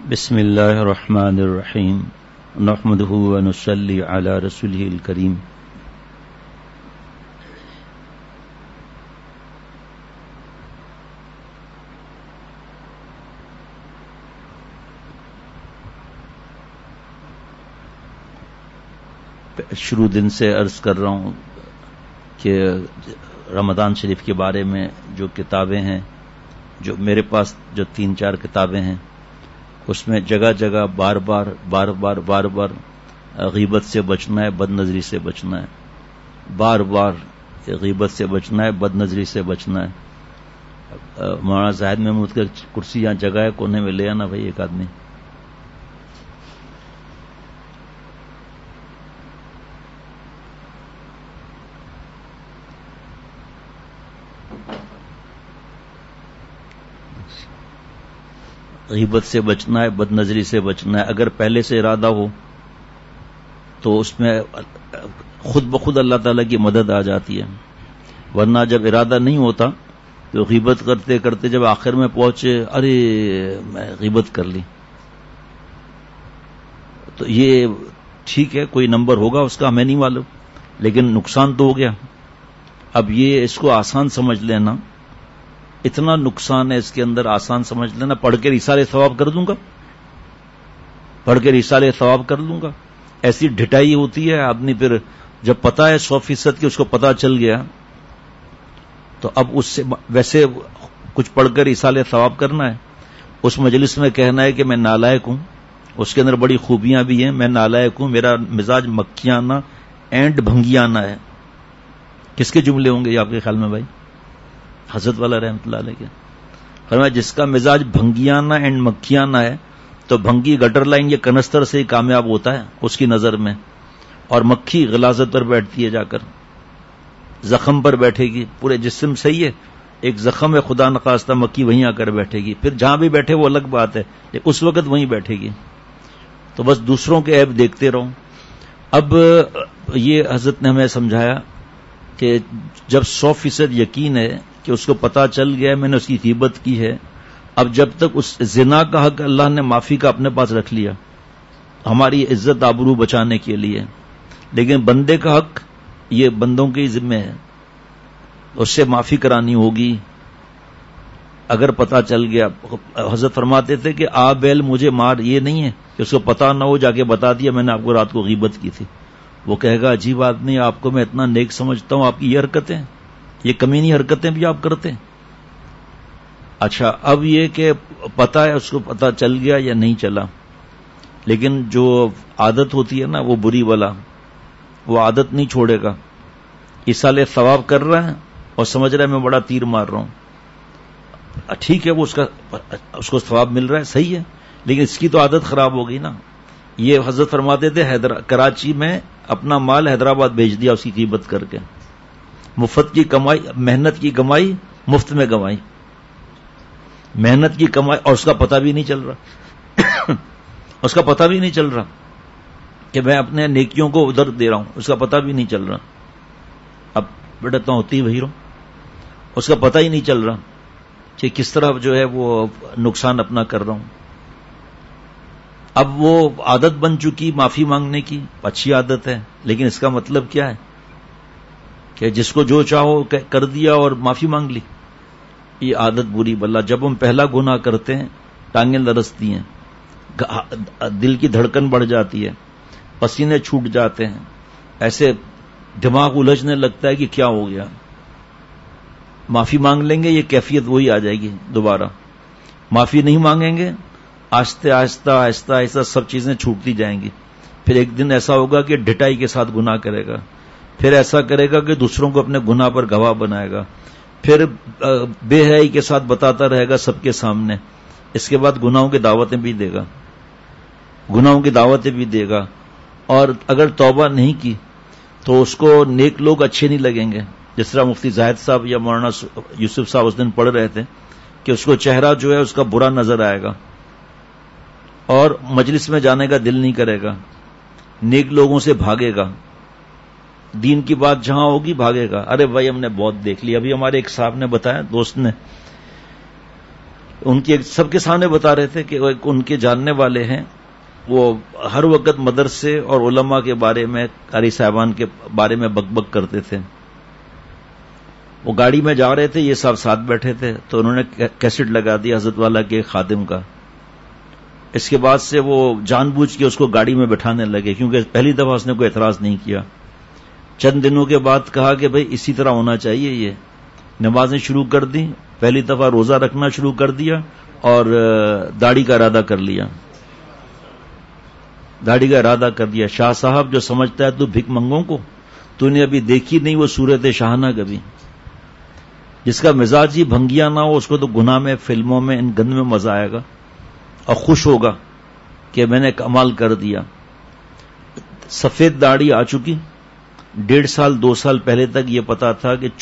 بسم اللہ الرحمن الرحیم نحمده ونصلی علی رسوله الکریم. شروع دن سے عرض کر رہا ہوں کہ رمضان شریف کے بارے میں جو کتابیں ہیں، جو میرے پاس جو 3-4 کتابیں ہیں، اس میں جگہ جگہ بار بار غیبت سے بچنا ہے، بد نظری سے بچنا ہے، بار بار غیبت سے بچنا ہے، بد نظری سے بچنا ہے. مولانا زاہد محمود کا کرسی یہاں جگہ ہے، کونے میں لے آنا بھائی ایک آدمی. غیبت سے بچنا ہے، بد نظری سے بچنا ہے. اگر پہلے سے ارادہ ہو تو اس میں خود بخود اللہ تعالیٰ کی مدد آ جاتی ہے، ورنہ جب ارادہ نہیں ہوتا تو غیبت کرتے کرتے جب آخر میں پہنچے، ارے میں غیبت کر لی. تو یہ ٹھیک ہے، کوئی نمبر ہوگا اس کا، ہمیں نہیں معلوم، لیکن نقصان تو ہو گیا. اب یہ اس کو آسان سمجھ لینا، اتنا نقصان ہے اس کے اندر، آسان سمجھ لینا. پڑھ کے رسالے ثواب کر دوں گا، پڑھ کے رسالے ثواب کر لوں گا. ایسی ڈھٹائی ہوتی ہے آدمی، پھر جب پتا ہے 100% کہ اس کو پتا چل گیا تو اب اس سے ویسے کچھ پڑھ کر رسالے ثواب کرنا ہے. اس مجلس میں کہنا ہے کہ میں نالائق ہوں، اس کے اندر بڑی خوبیاں بھی ہیں. میں نالائق ہوں، میرا مزاج مکھیانہ اینڈ بھنگیانہ ہے. کس کے جملے ہوں گے یہ آپ کے خیال میں بھائی؟ حضرت والا رحمت اللہ علیہ کے فرمایا جس کا مزاج بھنگیانہ اینڈ مکھیانہ ہے تو بھنگی گٹر لائن یا کنستر سے ہی کامیاب ہوتا ہے اس کی نظر میں، اور مکھی غلاظت پر بیٹھتی ہے، جا کر زخم پر بیٹھے گی. پورے جسم صحیح ہے، ایک زخم ہے، خدا نخواستہ مکھی وہیں آ کر بیٹھے گی. پھر جہاں بھی بیٹھے وہ الگ بات ہے، لیکن اس وقت وہیں بیٹھے گی. تو بس دوسروں کے عیب دیکھتے رہو. اب یہ حضرت نے ہمیں سمجھایا کہ جب 100% یقین ہے کہ اس کو پتا چل گیا میں نے اس کی غیبت کی ہے، اب جب تک اس زنا کا حق اللہ نے معافی کا اپنے پاس رکھ لیا ہماری عزت آبرو بچانے کے لیے، لیکن بندے کا حق یہ بندوں کے ذمہ ہے، اس سے معافی کرانی ہوگی. اگر پتا چل گیا، حضرت فرماتے تھے کہ آ بیل مجھے مار، یہ نہیں ہے کہ اس کو پتا نہ ہو جا کے بتا دیا میں نے آپ کو رات کو غیبت کی تھی. وہ کہے گا عجیب آدمی، آپ کو میں اتنا نیک سمجھتا ہوں، آپ کی یہ حرکتیں، یہ کمینی حرکتیں بھی آپ کرتے ہیں. اچھا اب یہ کہ پتا ہے، اس کو پتا چل گیا یا نہیں چلا، لیکن جو عادت ہوتی ہے نا وہ بری والا، وہ عادت نہیں چھوڑے گا. ایسالے ثواب کر رہا ہے اور سمجھ رہا ہے میں بڑا تیر مار رہا ہوں. ٹھیک ہے، وہ اس کو ثواب مل رہا ہے، صحیح ہے، لیکن اس کی تو عادت خراب ہو گئی نا. یہ حضرت فرماتے تھے کراچی میں اپنا مال حیدرآباد بھیج دیا اس کی غیبت کر کے. مفت کی کمائی، محنت کی کمائی مفت میں گنوائی، محنت کی کمائی، اور اس کا پتہ بھی نہیں چل رہا اس کا پتہ بھی نہیں چل رہا کہ میں اپنے نیکیوں کو ادھر دے رہا ہوں، اس کا پتہ بھی نہیں چل رہا. اب بیٹھتا ہوتی وہی رہوں، اس کا پتہ ہی نہیں چل رہا کہ کس طرح جو ہے وہ نقصان اپنا کر رہا ہوں. اب وہ عادت بن چکی معافی مانگنے کی، اچھی عادت ہے، لیکن اس کا مطلب کیا ہے کہ جس کو جو چاہو کر دیا اور معافی مانگ لی. یہ عادت بری بلا. جب ہم پہلا گناہ کرتے ہیں ٹانگیں لرزتی ہیں، دل کی دھڑکن بڑھ جاتی ہے، پسینے چھوٹ جاتے ہیں، ایسے دماغ الجھنے لگتا ہے کہ کیا ہو گیا. معافی مانگ لیں گے یہ کیفیت وہی آ جائے گی دوبارہ. معافی نہیں مانگیں گے، آہستہ آہستہ آہستہ آہستہ سب چیزیں چھوٹتی جائیں گی. پھر ایک دن ایسا ہوگا کہ ڈٹائی کے ساتھ گناہ کرے گا، پھر ایسا کرے گا کہ دوسروں کو اپنے گناہ پر گواہ بنائے گا، پھر بے حیائی کے ساتھ بتاتا رہے گا سب کے سامنے. اس کے بعد گناہوں کی دعوتیں بھی دے گا، گناہوں کی دعوتیں بھی دے گا. اور اگر توبہ نہیں کی تو اس کو نیک لوگ اچھے نہیں لگیں گے. جس طرح مفتی زاہد صاحب یا مولانا یوسف صاحب اس دن پڑھ رہے تھے کہ اس کو چہرہ جو ہے اس کا برا نظر آئے گا اور مجلس میں جانے کا دل نہیں کرے گا، نیک لوگوں سے بھاگے گا، دین کی بات جہاں ہوگی بھاگے گا. ارے بھائی ہم نے بہت دیکھ لی. ابھی ہمارے ایک صاحب نے بتایا، دوست نے، ان کے سب کے سامنے بتا رہے تھے کہ ان کے جاننے والے ہیں، وہ ہر وقت مدرسے اور علماء کے بارے میں، قاری صاحبان کے بارے میں بک بک کرتے تھے. وہ گاڑی میں جا رہے تھے، یہ صاحب ساتھ بیٹھے تھے، تو انہوں نے کیسٹ لگا دیا حضرت والا کے خادم کا. اس کے بعد سے وہ جان بوجھ کے اس کو گاڑی میں بٹھانے لگے، کیونکہ پہلی دفعہ اس نے کوئی اعتراض نہیں کیا. چند دنوں کے بعد کہا کہ بھئی اسی طرح ہونا چاہیے. یہ نمازیں شروع کر دی، پہلی دفعہ روزہ رکھنا شروع کر دیا اور داڑھی کا ارادہ کر لیا. داڑھی کا ارادہ کر دیا. شاہ صاحب جو سمجھتا ہے تو بھک منگوں کو، تو نے ابھی دیکھی نہیں وہ صورت شاہانہ کبھی. جس کا مزاج ہی بھنگیا نہ ہو، اس کو تو گناہ میں، فلموں میں، ان گند میں مزہ آئے گا اور خوش ہوگا کہ میں نے کمال کر دیا. سفید داڑھی آ چکی. 1.5 سال 2 سال پہلے تک یہ پتا تھا کہ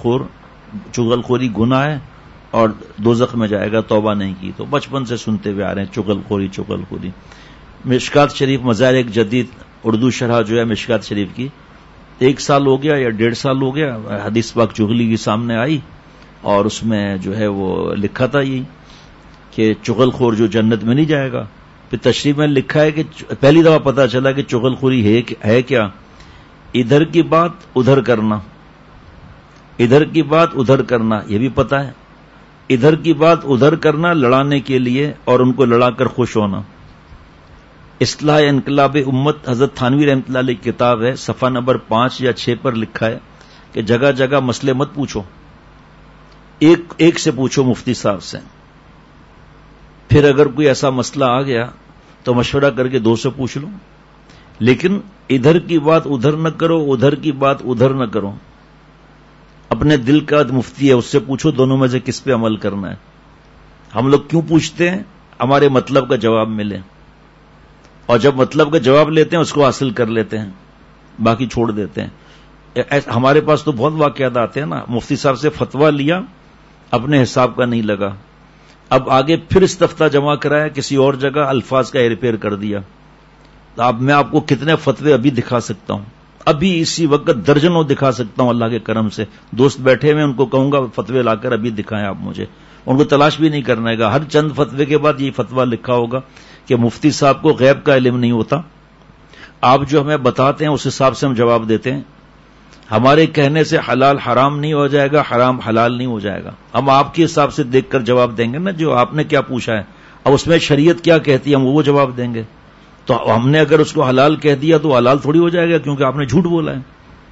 چغل خوری گناہ ہے اور دوزخ میں جائے گا، توبہ نہیں کی. تو بچپن سے سنتے ہوئے آ رہے ہیں چغل خوری. مشکات شریف مظاہر ایک جدید اردو شرح جو ہے مشکات شریف کی، 1 سال ہو گیا یا 1.5 سال ہو گیا، حدیث پاک چغلی کی سامنے آئی اور اس میں جو ہے وہ لکھا تھا یہی کہ چغل خور جو جنت میں نہیں جائے گا. پھر تشریح میں لکھا ہے کہ پہلی دفعہ پتا چلا کہ چغل خوری ہے کیا، ادھر کی بات ادھر کرنا، ادھر کی بات ادھر کرنا، یہ بھی پتا ہے. ادھر کی بات ادھر کرنا لڑانے کے لیے اور ان کو لڑا کر خوش ہونا. اصلاح انقلاب امت حضرت تھانوی رحمۃ اللہ علیہ کی کتاب ہے، صفحہ نمبر 5 یا 6 پر لکھا ہے کہ جگہ جگہ مسئلے مت پوچھو، ایک سے پوچھو مفتی صاحب سے. پھر اگر کوئی ایسا مسئلہ آ گیا تو مشورہ کر کے 2 سے پوچھ لو، لیکن ادھر کی بات ادھر نہ کرو، ادھر کی بات ادھر نہ کرو. اپنے دل کا مفتی ہے، اس سے پوچھو دونوں میں سے کس پہ عمل کرنا ہے. ہم لوگ کیوں پوچھتے ہیں؟ ہمارے مطلب کا جواب ملے، اور جب مطلب کا جواب لیتے ہیں اس کو حاصل کر لیتے ہیں، باقی چھوڑ دیتے ہیں. ہمارے پاس تو بہت واقعات آتے ہیں نا. مفتی صاحب سے فتویٰ لیا، اپنے حساب کا نہیں لگا، اب آگے پھر استفتاء جمع کرایا، کسی اور جگہ الفاظ کا ہیر پھیر کر دیا. اب میں آپ کو کتنے فتوے ابھی دکھا سکتا ہوں، ابھی اسی وقت درجنوں دکھا سکتا ہوں اللہ کے کرم سے. دوست بیٹھے ہوئے ان کو کہوں گا فتوے لا کر ابھی دکھائیں آپ مجھے، ان کو تلاش بھی نہیں کرنا ہے. ہر چند فتوے کے بعد یہ فتویٰ لکھا ہوگا کہ مفتی صاحب کو غیب کا علم نہیں ہوتا، آپ جو ہمیں بتاتے ہیں اس حساب سے ہم جواب دیتے ہیں. ہمارے کہنے سے حلال حرام نہیں ہو جائے گا، حرام حلال نہیں ہو جائے گا. ہم آپ کے حساب سے دیکھ کر جواب دیں گے نا، جو آپ نے کیا پوچھا ہے. اب اس میں شریعت کیا کہتی ہے ہم وہ جواب دیں گے. تو ہم نے اگر اس کو حلال کہہ دیا تو حلال تھوڑی ہو جائے گا، کیونکہ آپ نے جھوٹ بولا ہے.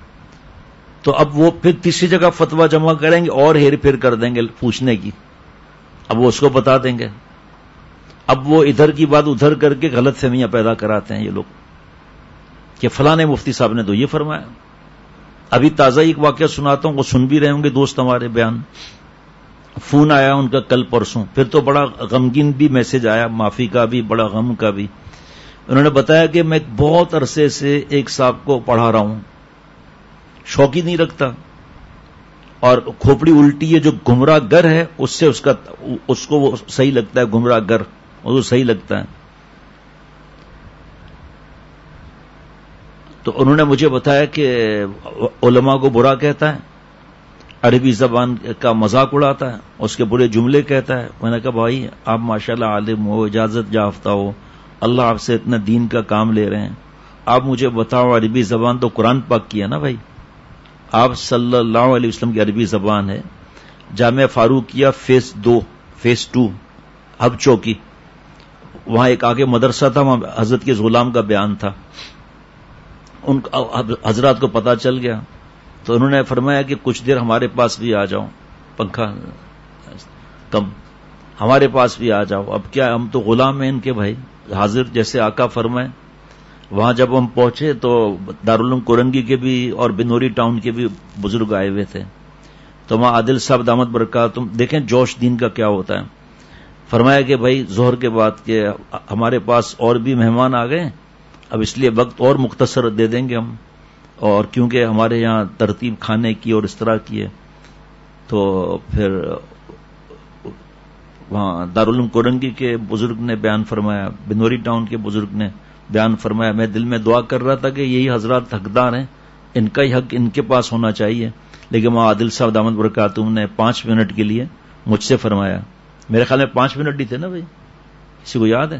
تو اب وہ پھر تیسری جگہ فتویٰ جمع کریں گے اور ہیر پھیر کر دیں گے پوچھنے کی. اب وہ اس کو بتا دیں گے. اب وہ ادھر کی بات ادھر کر کے غلط فہمیاں پیدا کراتے ہیں یہ لوگ کہ فلاں مفتی صاحب نے تو یہ فرمایا. ابھی تازہ ایک واقعہ سناتا ہوں، وہ سن بھی رہے ہوں گے دوست ہمارے بیان. فون آیا ان کا کل پرسوں، پھر تو بڑا غمگین بھی میسج آیا، معافی کا بھی، بڑا غم کا بھی. انہوں نے بتایا کہ میں بہت عرصے سے ایک صاحب کو پڑھا رہا ہوں، شوق ہی نہیں رکھتا، اور کھوپڑی الٹی ہے، جو گمراہ گر ہے اس سے اس کو وہ صحیح لگتا ہے، گمراہ گر وہ صحیح لگتا ہے. تو انہوں نے مجھے بتایا کہ علماء کو برا کہتا ہے، عربی زبان کا مذاق اڑاتا ہے، اس کے برے جملے کہتا ہے. میں نے کہا بھائی آپ ماشاءاللہ عالم ہو، اجازت یافتہ ہو، اللہ آپ سے اتنا دین کا کام لے رہے ہیں، آپ مجھے بتاؤ عربی زبان تو قرآن پاک کی ہے نا بھائی، آپ صلی اللہ علیہ وسلم کی عربی زبان ہے. جامعہ فاروقیہ فیس 2 ہب چوکی، وہاں ایک آگے مدرسہ تھا، وہاں حضرت کے غلام کا بیان تھا. ان حضرات کو پتا چل گیا تو انہوں نے فرمایا کہ کچھ دیر ہمارے پاس بھی آ جاؤ، پنکھا کم، ہمارے پاس بھی آ جاؤ. اب کیا ہم تو غلام ہیں ان کے بھائی، حاضر جیسے آقا فرمائے. وہاں جب ہم پہنچے تو دارالعلوم کورنگی کے بھی اور بنوری ٹاؤن کے بھی بزرگ آئے ہوئے تھے. تو وہاں عادل صاحب دامت برکاتہم، دیکھیں جوش دین کا کیا ہوتا ہے. فرمایا کہ بھائی ظہر کے بعد کہ ہمارے پاس اور بھی مہمان آ گئے، اب اس لیے وقت اور مختصر دے دیں گے ہم، اور کیونکہ ہمارے یہاں ترتیب کھانے کی اور اس طرح کی ہے. تو پھر وہاں دارالعلوم کورنگی کے بزرگ نے بیان فرمایا، بنوری ٹاؤن کے بزرگ نے بیان فرمایا. میں دل میں دعا کر رہا تھا کہ یہی حضرات حقدار ہیں، ان کا ہی حق ان کے پاس ہونا چاہیے. لیکن وہاں عادل صاحب دامت برکاتہم نے 5 منٹ کے لیے مجھ سے فرمایا میرے خیال میں 5 منٹ ہی تھے نا بھائی, کسی کو یاد ہے؟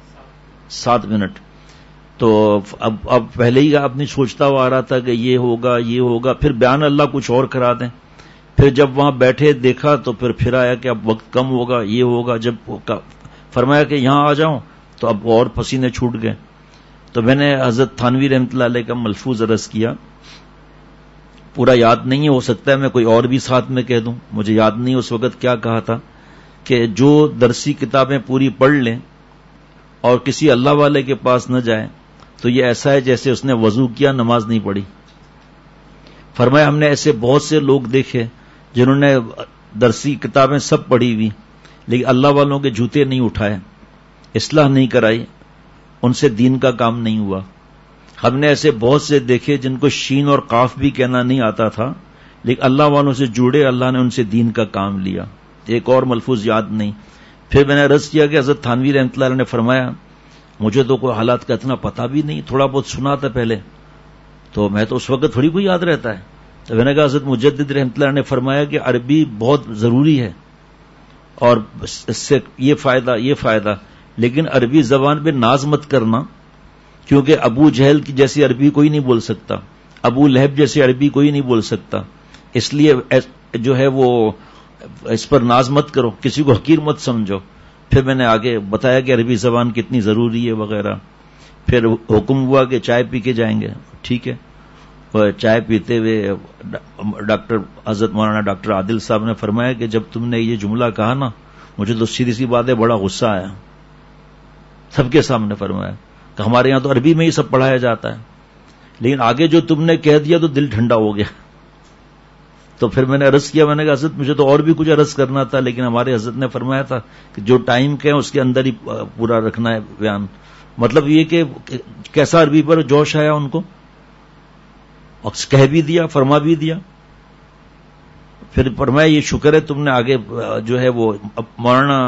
7 منٹ. تو اب پہلے ہی آپ نے سوچتا ہوا آ رہا تھا کہ یہ ہوگا, پھر بیان اللہ کچھ اور کرا دیں. پھر جب وہاں بیٹھے دیکھا تو پھر آیا کہ اب وقت کم ہوگا, یہ ہوگا. جب فرمایا کہ یہاں آ جاؤں تو اب اور پسینے چھوٹ گئے. تو میں نے حضرت تھانوی رحمۃ اللہ علیہ کا ملفوظ عرض کیا, پورا یاد نہیں ہے, ہو سکتا ہے میں کوئی اور بھی ساتھ میں کہہ دوں, مجھے یاد نہیں اس وقت کیا کہا تھا, کہ جو درسی کتابیں پوری پڑھ لیں اور کسی اللہ والے کے پاس نہ جائے تو یہ ایسا ہے جیسے اس نے وضو کیا نماز نہیں پڑھی. فرمایا ہم نے ایسے بہت سے لوگ دیکھے جنہوں نے درسی کتابیں سب پڑھی ہوئی لیکن اللہ والوں کے جوتے نہیں اٹھائے, اصلاح نہیں کرائی, ان سے دین کا کام نہیں ہوا. ہم نے ایسے بہت سے دیکھے جن کو شین اور قاف بھی کہنا نہیں آتا تھا لیکن اللہ والوں سے جڑے, اللہ نے ان سے دین کا کام لیا. ایک اور ملفوظ یاد نہیں. پھر میں نے عرض کیا کہ حضرت تھانوی رحمۃ اللہ علیہ نے فرمایا مجھے تو کوئی حالات کا اتنا پتہ بھی نہیں, تھوڑا بہت سنا تھا پہلے, تو میں تو اس وقت تھوڑی کوئی یاد رہتا ہے. تو میں نے کہا حضرت مجدد رحمۃ اللہ نے فرمایا کہ عربی بہت ضروری ہے اور اس سے یہ فائدہ, لیکن عربی زبان پہ ناز مت کرنا, کیونکہ ابو جہل کی جیسی عربی کوئی نہیں بول سکتا, ابو لہب جیسی عربی کوئی نہیں بول سکتا, اس لیے جو ہے وہ اس پر ناز مت کرو, کسی کو حقیر مت سمجھو. پھر میں نے آگے بتایا کہ عربی زبان کتنی ضروری ہے وغیرہ. پھر حکم ہوا کہ چائے پی کے جائیں گے. ٹھیک ہے, چائے پیتے ہوئے حضرت مولانا ڈاکٹر عادل صاحب نے فرمایا کہ جب تم نے یہ جملہ کہا نا مجھے تو سیدھی سی بات ہے بڑا غصہ آیا. سب کے سامنے فرمایا کہ ہمارے یہاں تو عربی میں ہی سب پڑھایا جاتا ہے, لیکن آگے جو تم نے کہہ دیا تو دل ٹھنڈا ہو گیا. تو پھر میں نے عرض کیا, میں نے کہا حضرت مجھے تو اور بھی کچھ عرض کرنا تھا لیکن ہمارے حضرت نے فرمایا تھا کہ جو ٹائم کے اس کے اندر ہی پورا رکھنا ہے بیان. مطلب یہ کہ کیسا عربی پر جوش آیا ان کو, اور کہہ بھی دیا, فرما بھی دیا. پھر فرمایا یہ شکر ہے تم نے آگے جو ہے وہ مولانا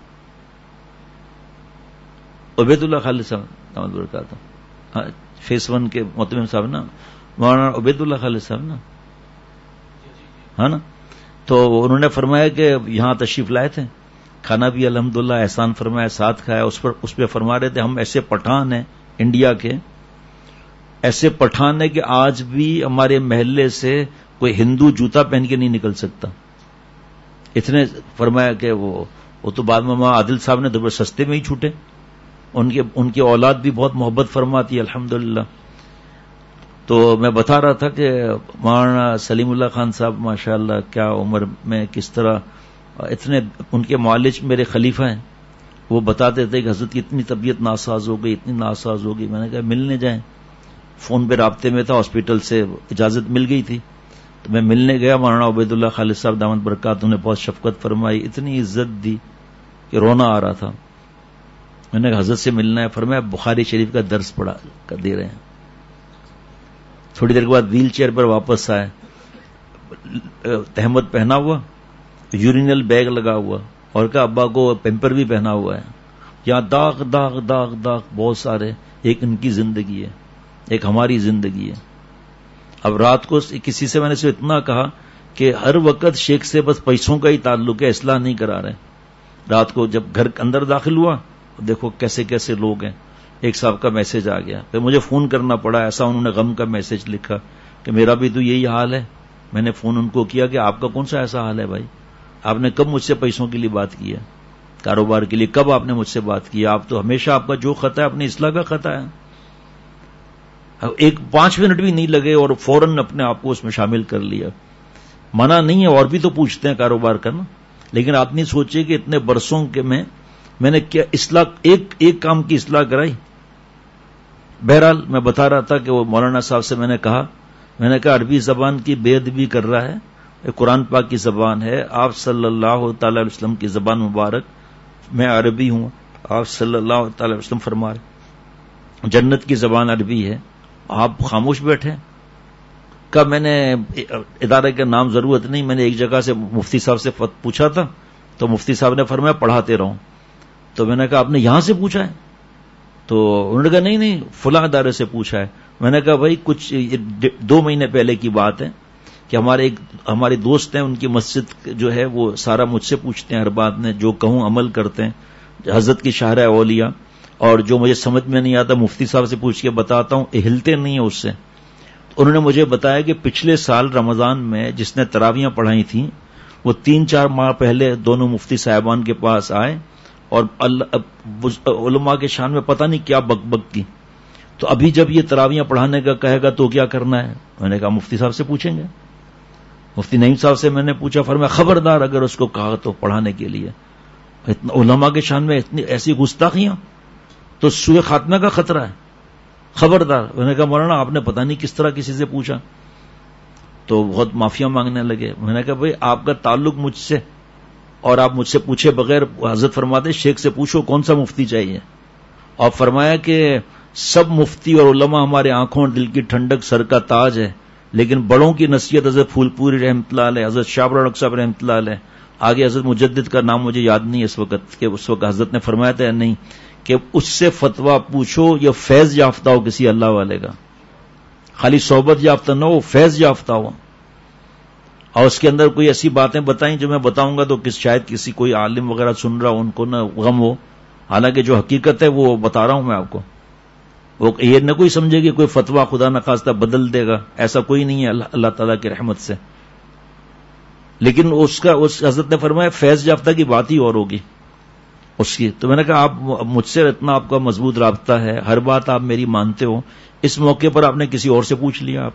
عبید اللہ خالد صاحب فیس 1 کے محتمم صاحب نا, مولانا عبید اللہ خالد صاحب نا, ہاں نا, تو انہوں نے فرمایا کہ یہاں تشریف لائے تھے, کھانا بھی الحمدللہ احسان فرمایا, ساتھ کھایا. اس پہ فرما رہے تھے ہم ایسے پٹھان ہیں انڈیا کے, ایسے پٹھان ہیں کہ آج بھی ہمارے محلے سے کوئی ہندو جوتا پہن کے نہیں نکل سکتا. اتنے فرمایا کہ وہ تو بعد میں عادل صاحب نے تو سستے میں ہی چھوٹے, ان کی اولاد بھی بہت محبت فرماتی ہے الحمدللہ. تو میں بتا رہا تھا کہ مولانا سلیم اللہ خان صاحب ماشاءاللہ کیا عمر میں کس طرح اتنے, ان کے معالج میرے خلیفہ ہیں, وہ بتاتے تھے کہ حضرت کی اتنی طبیعت ناساز ہو گئی, اتنی ناساز ہو گئی. میں نے کہا ملنے جائیں, فون پہ رابطے میں تھا, ہاسپٹل سے اجازت مل گئی تھی تو میں ملنے گیا. مولانا عبید اللہ خالد صاحب دامت برکاتہ نے بہت شفقت فرمائی, اتنی عزت دی کہ رونا آ رہا تھا. میں نے کہا حضرت سے ملنا ہے. فرمایا بخاری شریف کا درس پڑھا کر دے رہے ہیں. تھوڑی دیر کے بعد ویل چیئر پر واپس آئے, تہمت پہنا ہوا, یورینل بیگ لگا ہوا, اور کہا ابا کو پیمپر بھی پہنا ہوا ہے, یہاں داغ داغ داغ داغ بہت سارے. ایک ان کی زندگی ہے, ایک ہماری زندگی ہے. اب رات کو کسی سے میں نے اتنا کہا کہ ہر وقت شیخ سے بس پیسوں کا ہی تعلق ہے, اصلاح نہیں کرا رہے. رات کو جب گھر اندر داخل ہوا دیکھو کیسے کیسے لوگ ہیں. ایک صاحب کا میسج آ گیا, پھر مجھے فون کرنا پڑا. ایسا انہوں نے غم کا میسج لکھا کہ میرا بھی تو یہی حال ہے. میں نے فون ان کو کیا کہ آپ کا کون سا ایسا حال ہے بھائی, آپ نے کب مجھ سے پیسوں کے لیے بات کی ہے, کاروبار کے لیے کب آپ نے مجھ سے بات کی؟ آپ تو ہمیشہ آپ کا جو خطا ہے اپنی اصلاح کا خطا ہے. ایک 5 منٹ بھی نہیں لگے اور فوراً اپنے آپ کو اس میں شامل کر لیا. منع نہیں ہے, اور بھی تو پوچھتے ہیں کاروبار کرنا, لیکن آپ نہیں سوچے کہ اتنے برسوں کے میں نے کیا اصلاح, ایک کام کی اصلاح کرائی. بہرحال میں بتا رہا تھا کہ وہ مولانا صاحب سے میں نے کہا عربی زبان کی بے ادبی کر رہا ہے, قرآن پاک کی زبان ہے, آپ صلی اللہ تعالی علیہ وسلم کی زبان مبارک, میں عربی ہوں, آپ صلی اللہ تعالی علیہ وسلم فرما رہے جنت کی زبان عربی ہے, آپ خاموش بیٹھے. کب میں نے ادارے کا نام ضرورت نہیں, میں نے ایک جگہ سے مفتی صاحب سے پوچھا تھا تو مفتی صاحب نے فرمایا پڑھاتے رہو. تو میں نے کہا آپ نے یہاں سے پوچھا ہے؟ تو انہوں نے کہا نہیں فلاں ادارے سے پوچھا ہے. میں نے کہا بھائی کچھ 2 مہینے پہلے کی بات ہے, کہ ہمارے دوست ہیں، ان کی مسجد جو ہے وہ سارا مجھ سے پوچھتے ہیں ہر بات میں، جو کہوں عمل کرتے ہیں، حضرت کی شاہراہ اولیاء، اور جو مجھے سمجھ میں نہیں آتا مفتی صاحب سے پوچھ کے بتاتا ہوں، ہلتے نہیں ہیں اس سے۔ انہوں نے مجھے بتایا کہ پچھلے سال رمضان میں جس نے تراویحاں پڑھائی تھیں وہ 3-4 ماہ پہلے دونوں مفتی صاحبان کے پاس آئے اور علماء کے شان میں پتہ نہیں کیا بک بک کی، تو ابھی جب یہ تراویحاں پڑھانے کا کہے گا تو کیا کرنا ہے؟ میں نے کہا مفتی صاحب سے پوچھیں گے۔ مفتی نعیم صاحب سے میں نے پوچھا، فرمایا خبردار اگر اس کو کہا تو پڑھانے کے لیے، علماء کے شان میں اتنی ایسی گستاخیاں تو سوء خاتمہ کا خطرہ ہے، خبردار۔ میں نے کہا مولانا آپ نے پتہ نہیں کس طرح کسی سے پوچھا، تو بہت معافیاں مانگنے لگے۔ میں نے کہا بھئی آپ کا تعلق مجھ سے، اور آپ مجھ سے پوچھے بغیر حضرت فرماتے شیخ سے پوچھو کون سا مفتی چاہیے، اور فرمایا کہ سب مفتی اور علماء ہمارے آنکھوں دل کی ٹھنڈک سر کا تاج ہے، لیکن بڑوں کی نصیحت حضرت پھول پوری رحمۃ اللہ علیہ، حضرت شاہ رخ صاحب رحمۃ اللہ علیہ، آگے حضرت مجدد کا نام مجھے یاد نہیں اس وقت، کہ اس وقت حضرت نے فرمایا تھا نہیں کہ اس سے فتویٰ پوچھو یا فیض یافتہ ہو کسی اللہ والے کا، خالی صحبت یافتہ نہ ہو، فیض یافتہ ہو، اور اس کے اندر کوئی ایسی باتیں بتائیں جو میں بتاؤں گا تو شاید کسی کوئی عالم وغیرہ سن رہا ہو ان کو نہ غم ہو، حالانکہ جو حقیقت ہے وہ بتا رہا ہوں میں آپ کو، وہ یہ نہ کوئی سمجھے کہ کوئی فتویٰ خدا نخواستہ بدل دے گا، ایسا کوئی نہیں ہے اللہ تعالیٰ کی رحمت سے، لیکن اس حضرت نے فرمایا فیض یافتہ کی بات ہی اور ہوگی اس کی۔ تو میں نے کہا آپ مجھ سے اتنا آپ کا مضبوط رابطہ ہے، ہر بات آپ میری مانتے ہو، اس موقع پر آپ نے کسی اور سے پوچھ لیا،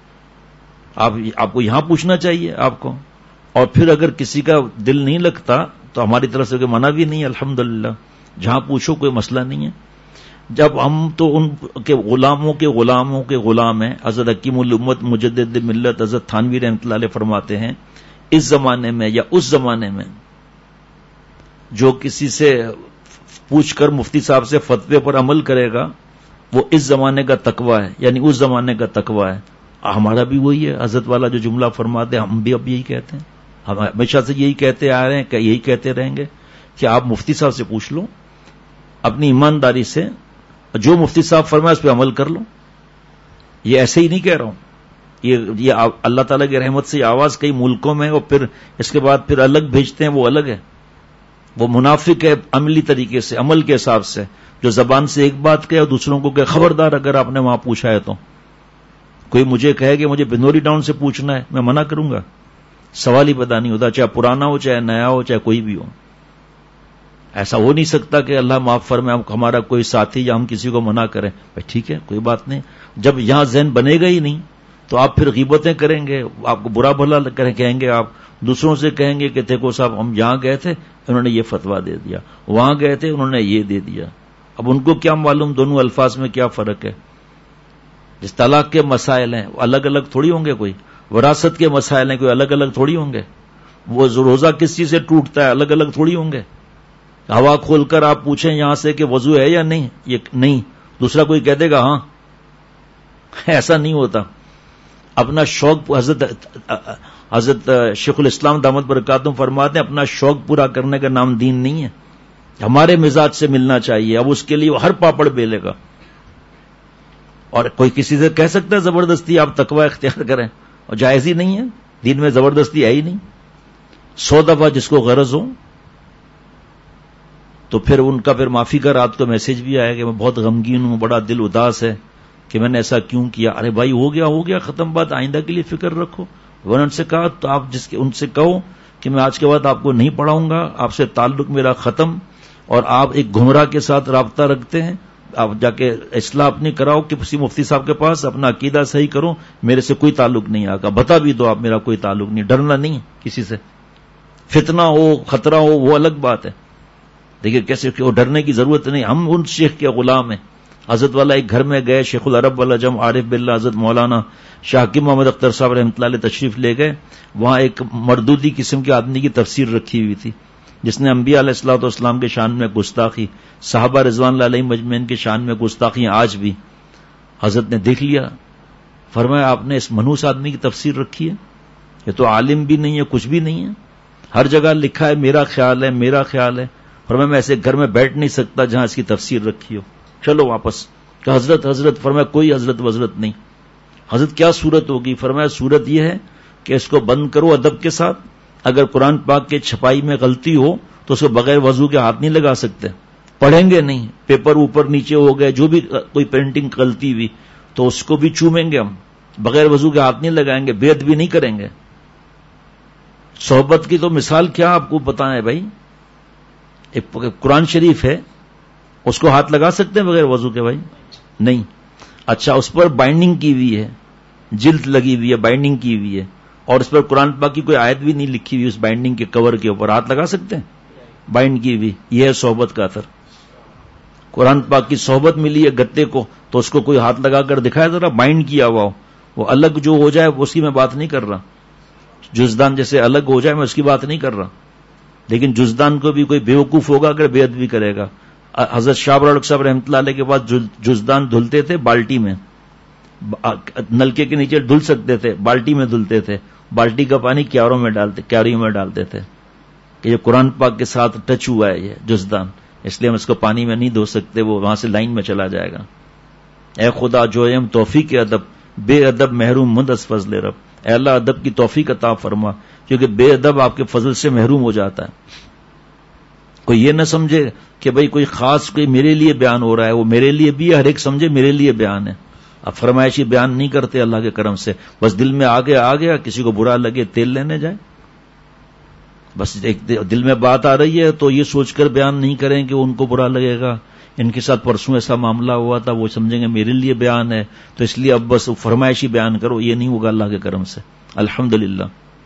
آپ کو یہاں پوچھنا چاہیے آپ کو، اور پھر اگر کسی کا دل نہیں لگتا تو ہماری طرف سے منع بھی نہیں ہے، الحمدللہ جہاں پوچھو کوئی مسئلہ نہیں ہے۔ جب ہم تو ان کے غلاموں کے غلام ہیں، حضرت حکیم الامت مجدد ملت حضرت تھانوی رحمۃ اللہ علیہ فرماتے ہیں اس زمانے میں یا اس زمانے میں جو کسی سے پوچھ کر مفتی صاحب سے فتوے پر عمل کرے گا وہ اس زمانے کا تقوی ہے، یعنی اس زمانے کا تقوی ہے۔ ہمارا بھی وہی ہے، حضرت والا جو جملہ فرماتے ہیں ہم بھی اب یہی کہتے ہیں، ہم ہمیشہ سے یہی کہتے آ رہے ہیں کہ یہی کہتے رہیں گے کہ آپ مفتی صاحب سے پوچھ لو اپنی ایمانداری سے، جو مفتی صاحب فرمائے اس پہ عمل کر لو۔ یہ ایسے ہی نہیں کہہ رہا ہوں، یہ اللہ تعالیٰ کی رحمت سے آواز کئی ملکوں میں، اور پھر اس کے بعد پھر الگ بھیجتے ہیں، وہ الگ ہے، وہ منافق ہے عملی طریقے سے، عمل کے حساب سے، جو زبان سے ایک بات کہے اور دوسروں کو کہ خبردار اگر آپ نے وہاں پوچھا ہے تو کوئی مجھے کہے کہ مجھے بنوری ٹاؤن سے پوچھنا ہے، میں منع کروں گا، سوال ہی پتا نہیں ہوتا، چاہے پرانا ہو چاہے نیا ہو چاہے کوئی بھی ہو۔ ایسا ہو نہیں سکتا کہ اللہ معاف فرمائے ہمارا کوئی ساتھی یا ہم کسی کو منع کریں، بھائی ٹھیک ہے کوئی بات نہیں، جب یہاں ذہن بنے گا ہی نہیں تو آپ پھر غیبتیں کریں گے، آپ کو برا بھلا کہیں گے، آپ دوسروں سے کہیں گے کہ دیکھو صاحب ہم یہاں گئے تھے انہوں نے یہ فتویٰ دے دیا، وہاں گئے تھے انہوں نے یہ دے دیا۔ اب ان کو کیا معلوم دونوں الفاظ میں کیا فرق ہے؟ جس طلاق کے مسائل ہیں الگ الگ تھوڑی ہوں گے، کوئی وراثت کے مسائل ہیں کوئی الگ الگ تھوڑی ہوں گے، وہ روزہ کس چیز سے ٹوٹتا ہے الگ الگ تھوڑی ہوں گے۔ ہوا کھول کر آپ پوچھیں یہاں سے کہ وضو ہے یا نہیں، یہ نہیں، دوسرا کوئی کہہ دے گا ہاں، ایسا نہیں ہوتا۔ اپنا شوق حضرت شیخ الاسلام دامت برکاتہم فرماتے ہیں اپنا شوق پورا کرنے کا نام دین نہیں ہے، ہمارے مزاج سے ملنا چاہیے، اب اس کے لیے وہ ہر پاپڑ بیلے گا، اور کوئی کسی سے کہہ سکتا ہے زبردستی آپ تقوی اختیار کریں، اور جائز ہی نہیں ہے، دین میں زبردستی ہے ہی نہیں۔ 100 دفعہ جس کو غرض ہو تو پھر ان کا پھر معافی کا رات کو میسج بھی آیا کہ میں بہت غمگین ہوں، بڑا دل اداس ہے کہ میں نے ایسا کیوں کیا۔ ارے بھائی ہو گیا ختم بات، آئندہ کے لیے فکر رکھو۔ میں نے ان سے کہا تو آپ ان سے کہو کہ میں آج کے بعد آپ کو نہیں پڑھاؤں گا، آپ سے تعلق میرا ختم، اور آپ ایک گمراہ کے ساتھ رابطہ رکھتے ہیں، آپ جا کے اصلاح اپنی کراؤ کہ کسی مفتی صاحب کے پاس اپنا عقیدہ صحیح کرو، میرے سے کوئی تعلق نہیں آگا، بتا بھی دو آپ میرا کوئی تعلق نہیں، ڈرنا نہیں کسی سے، فتنہ ہو خطرہ ہو وہ الگ بات ہے، دیکھیے کیسے کہ وہ ڈرنے کی ضرورت نہیں، ہم ان شیخ کے غلام ہیں۔ حضرت والا ایک گھر میں گئے، شیخ العرب والعجم عارف باللہ حضرت مولانا شاہ حکیم محمد اختر صاحب رحمۃ اللہ علیہ تشریف لے گئے، وہاں ایک مردودی قسم کے آدمی کی تفسیر رکھی ہوئی تھی جس نے انبیاء علیہ الصلوۃ والسلام کے شان میں گستاخی، صحابہ رضوان اللہ علیہم اجمعین کے شان میں گستاخیاں آج بھی۔ حضرت نے دیکھ لیا، فرمایا آپ نے اس منحوس آدمی کی تفسیر رکھی ہے، یہ تو عالم بھی نہیں ہے کچھ بھی نہیں ہے، ہر جگہ لکھا ہے میرا خیال ہے میرا خیال ہے، فرمایا میں ایسے گھر میں بیٹھ نہیں سکتا جہاں اس کی تفسیر رکھی ہو، چلو واپس۔ کہ حضرت فرمایا کوئی حضرت وزرت نہیں۔ حضرت کیا صورت ہوگی؟ فرمایا صورت یہ ہے کہ اس کو بند کرو ادب کے ساتھ. اگر قرآن پاک کے چھپائی میں غلطی ہو تو اس کو بغیر وضو کے ہاتھ نہیں لگا سکتے. پڑھیں گے نہیں, پیپر اوپر نیچے ہو گئے, جو بھی کوئی پرنٹنگ غلطی ہوئی تو اس کو بھی چومیں گے ہم, بغیر وضو کے ہاتھ نہیں لگائیں گے, بے ادبی نہیں کریں گے. صحبت کی تو مثال کیا آپ کو بتائیں بھائی. ایک قرآن شریف ہے, اس کو ہاتھ لگا سکتے ہیں بغیر وضو کے بھائی؟ نہیں. اچھا, اس پر بائنڈنگ کی ہوئی ہے, جلد لگی ہوئی ہے, بائنڈنگ کی ہوئی ہے, اور اس پر قرآن پاک کی کوئی آیت بھی نہیں لکھی ہوئی, اس بائنڈنگ کے کور کے اوپر ہاتھ لگا سکتے ہیں؟ بائنڈ کی ہوئی. یہ ہے صحبت کا اثر. قرآن پاک کی صحبت ملی ہے گتے کو, تو اس کو کوئی ہاتھ لگا کر دکھایا ذرا, بائنڈ کیا ہوا ہو. وہ الگ جو ہو جائے اس کی میں بات نہیں کر رہا, جزدان جیسے الگ ہو جائے میں اس کی بات نہیں کر رہا, لیکن جزدان کو بھی کوئی بیوقوف ہوگا اگر بے ادبی کرے گا. حضرت شاہ بڑک صاحب رحمۃ اللہ علیہ کے بعد جزدان دھلتے تھے بالٹی میں, نلکے کے نیچے دھل سکتے تھے, بالٹی میں دھلتے تھے, بالٹی کا پانی کیاریوں میں ڈالتے تھے کہ یہ قرآن پاک کے ساتھ ٹچ ہوا ہے یہ جزدان, اس لیے ہم اس کو پانی میں نہیں دھو سکتے, وہ وہاں سے لائن میں چلا جائے گا. اے خدا جویم توفیق ادب, بے ادب محروم مند از فضل رب. اے اللہ ادب کی توفیق عطا فرما, کیونکہ بے ادب آپ کے فضل سے محروم ہو جاتا ہے. کوئی یہ نہ سمجھے کہ بھئی کوئی خاص کوئی میرے لیے بیان ہو رہا ہے, وہ میرے لیے بھی ہر ایک سمجھے میرے لیے بیان ہے. اب فرمائشی بیان نہیں کرتے اللہ کے کرم سے, بس دل میں آ گیا, کسی کو برا لگے تیل لینے جائے, بس ایک دل میں بات آ رہی ہے تو یہ سوچ کر بیان نہیں کریں کہ ان کو برا لگے گا, ان کے ساتھ پرسوں ایسا معاملہ ہوا تھا, وہ سمجھیں گے میرے لیے بیان ہے تو اس لیے اب بس فرمائشی بیان کرو. یہ نہیں ہوگا اللہ کے کرم سے الحمدللہ.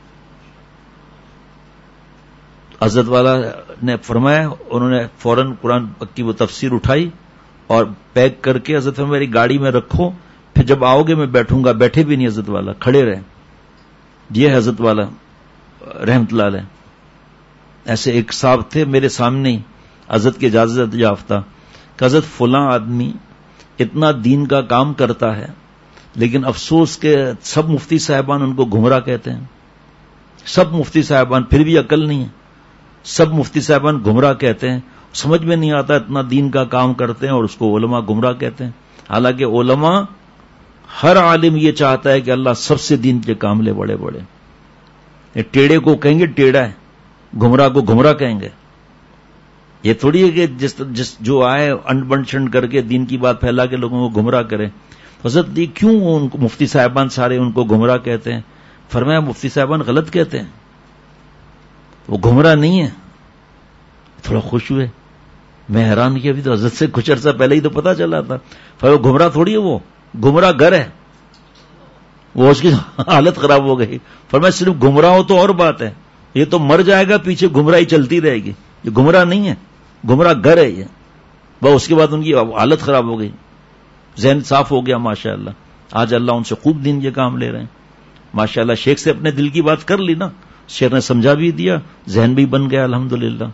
حضرت والا نے فرمایا, انہوں نے فوراً قرآن کی وہ تفسیر اٹھائی اور پیک کر کے حضرت میری گاڑی میں رکھو, پھر جب آؤ گے میں بیٹھوں گا. بیٹھے بھی نہیں حضرت والا, کھڑے رہے. یہ حضرت والا رحمت اللہ علیہ. ایسے ایک صاحب تھے میرے سامنے ہی, حضرت کی اجازت یافتہ, کہ حضرت فلاں آدمی اتنا دین کا کام کرتا ہے لیکن افسوس کہ سب مفتی صاحبان ان کو گمراہ کہتے ہیں. سب مفتی صاحبان, پھر بھی عقل نہیں ہے, سب مفتی صاحبان گمراہ کہتے ہیں. سمجھ میں نہیں آتا, اتنا دین کا کام کرتے ہیں اور اس کو علماء گمراہ کہتے ہیں. حالانکہ علماء, ہر عالم یہ چاہتا ہے کہ اللہ سب سے دین کے کام لے بڑے بڑے. یہ ٹیڑے کو کہیں گے ٹیڑا ہے, گمراہ کو گمراہ کہیں گے. یہ تھوڑی ہے کہ جس جو آئے انڈ بنڈ چھنڈ کر کے دین کی بات پھیلا کے لوگوں کو گمراہ کرے. حضرت یہ کیوں ان کو مفتی صاحبان سارے ان کو گمراہ کہتے ہیں؟ فرمایا مفتی صاحبان غلط کہتے ہیں, وہ گمراہ نہیں ہے. تھوڑا خوش ہوئے, میں حیران کیا, ابھی تو حضرت سے کچھ عرصہ پہلے ہی تو پتا چلا تھا. فرمایا گمراہ تھوڑی ہے, وہ گمراہ گر ہے, وہ اس کی حالت خراب ہو گئی. فرمایا صرف گمراہ ہو تو اور بات ہے, یہ تو مر جائے گا پیچھے گمراہی چلتی رہے گی. یہ گمراہ نہیں ہے, گمراہ گر ہے یہ. بس اس کے بعد ان کی حالت خراب ہو گئی, ذہن صاف ہو گیا ماشاءاللہ. آج اللہ ان سے خوب دین کے کام لے رہے ہیں ماشاءاللہ. شیخ سے اپنے دل کی بات کر لی نا, شیخ نے سمجھا بھی دیا, ذہن بھی بن گیا الحمدللہ.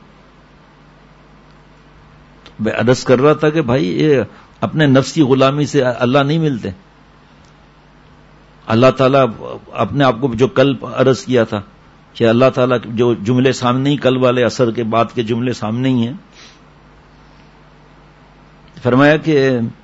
میں عرض کر رہا تھا کہ بھائی یہ اپنے نفس کی غلامی سے اللہ نہیں ملتے. اللہ تعالیٰ اپنے آپ کو جو کل عرض کیا تھا کہ اللہ تعالیٰ جو جملے سامنے ہی, کل والے اثر کے بعد کے جملے سامنے ہی ہیں. فرمایا کہ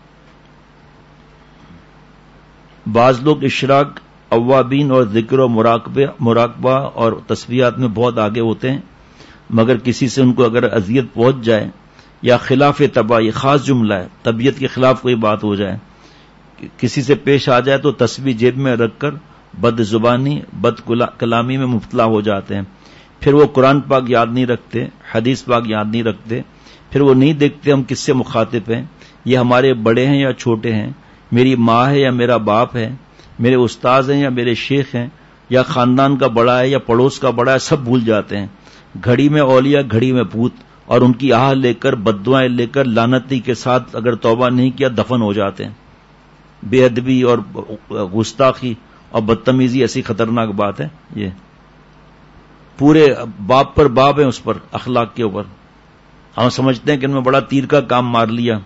بعض لوگ اشراق, اوابین اور ذکر و مراقبہ اور تسبیحات میں بہت آگے ہوتے ہیں, مگر کسی سے ان کو اگر اذیت پہنچ جائے یا خلاف طبع, یہ خاص جملہ ہے, طبیعت کے خلاف کوئی بات ہو جائے, کسی سے پیش آ جائے تو تسبیح جیب میں رکھ کر بد زبانی, بد کلامی میں مبتلا ہو جاتے ہیں. پھر وہ قرآن پاک یاد نہیں رکھتے, حدیث پاک یاد نہیں رکھتے, پھر وہ نہیں دیکھتے ہم کس سے مخاطب ہیں, یہ ہمارے بڑے ہیں یا چھوٹے ہیں, میری ماں ہے یا میرا باپ ہے, میرے استاذ ہیں یا میرے شیخ ہیں, یا خاندان کا بڑا ہے یا پڑوس کا بڑا ہے, سب بھول جاتے ہیں. گھڑی میں اولیاء, گھڑی میں پوت, اور ان کی آہ لے کر, بددعائیں لے کر, لعنتی کے ساتھ اگر توبہ نہیں کیا دفن ہو جاتے ہیں. بے ادبی اور گستاخی اور بدتمیزی ایسی خطرناک بات ہے. یہ پورے باپ پر باب ہیں, اس پر اخلاق کے اوپر. ہم سمجھتے ہیں کہ ان میں بڑا تیر کا کام مار لیا.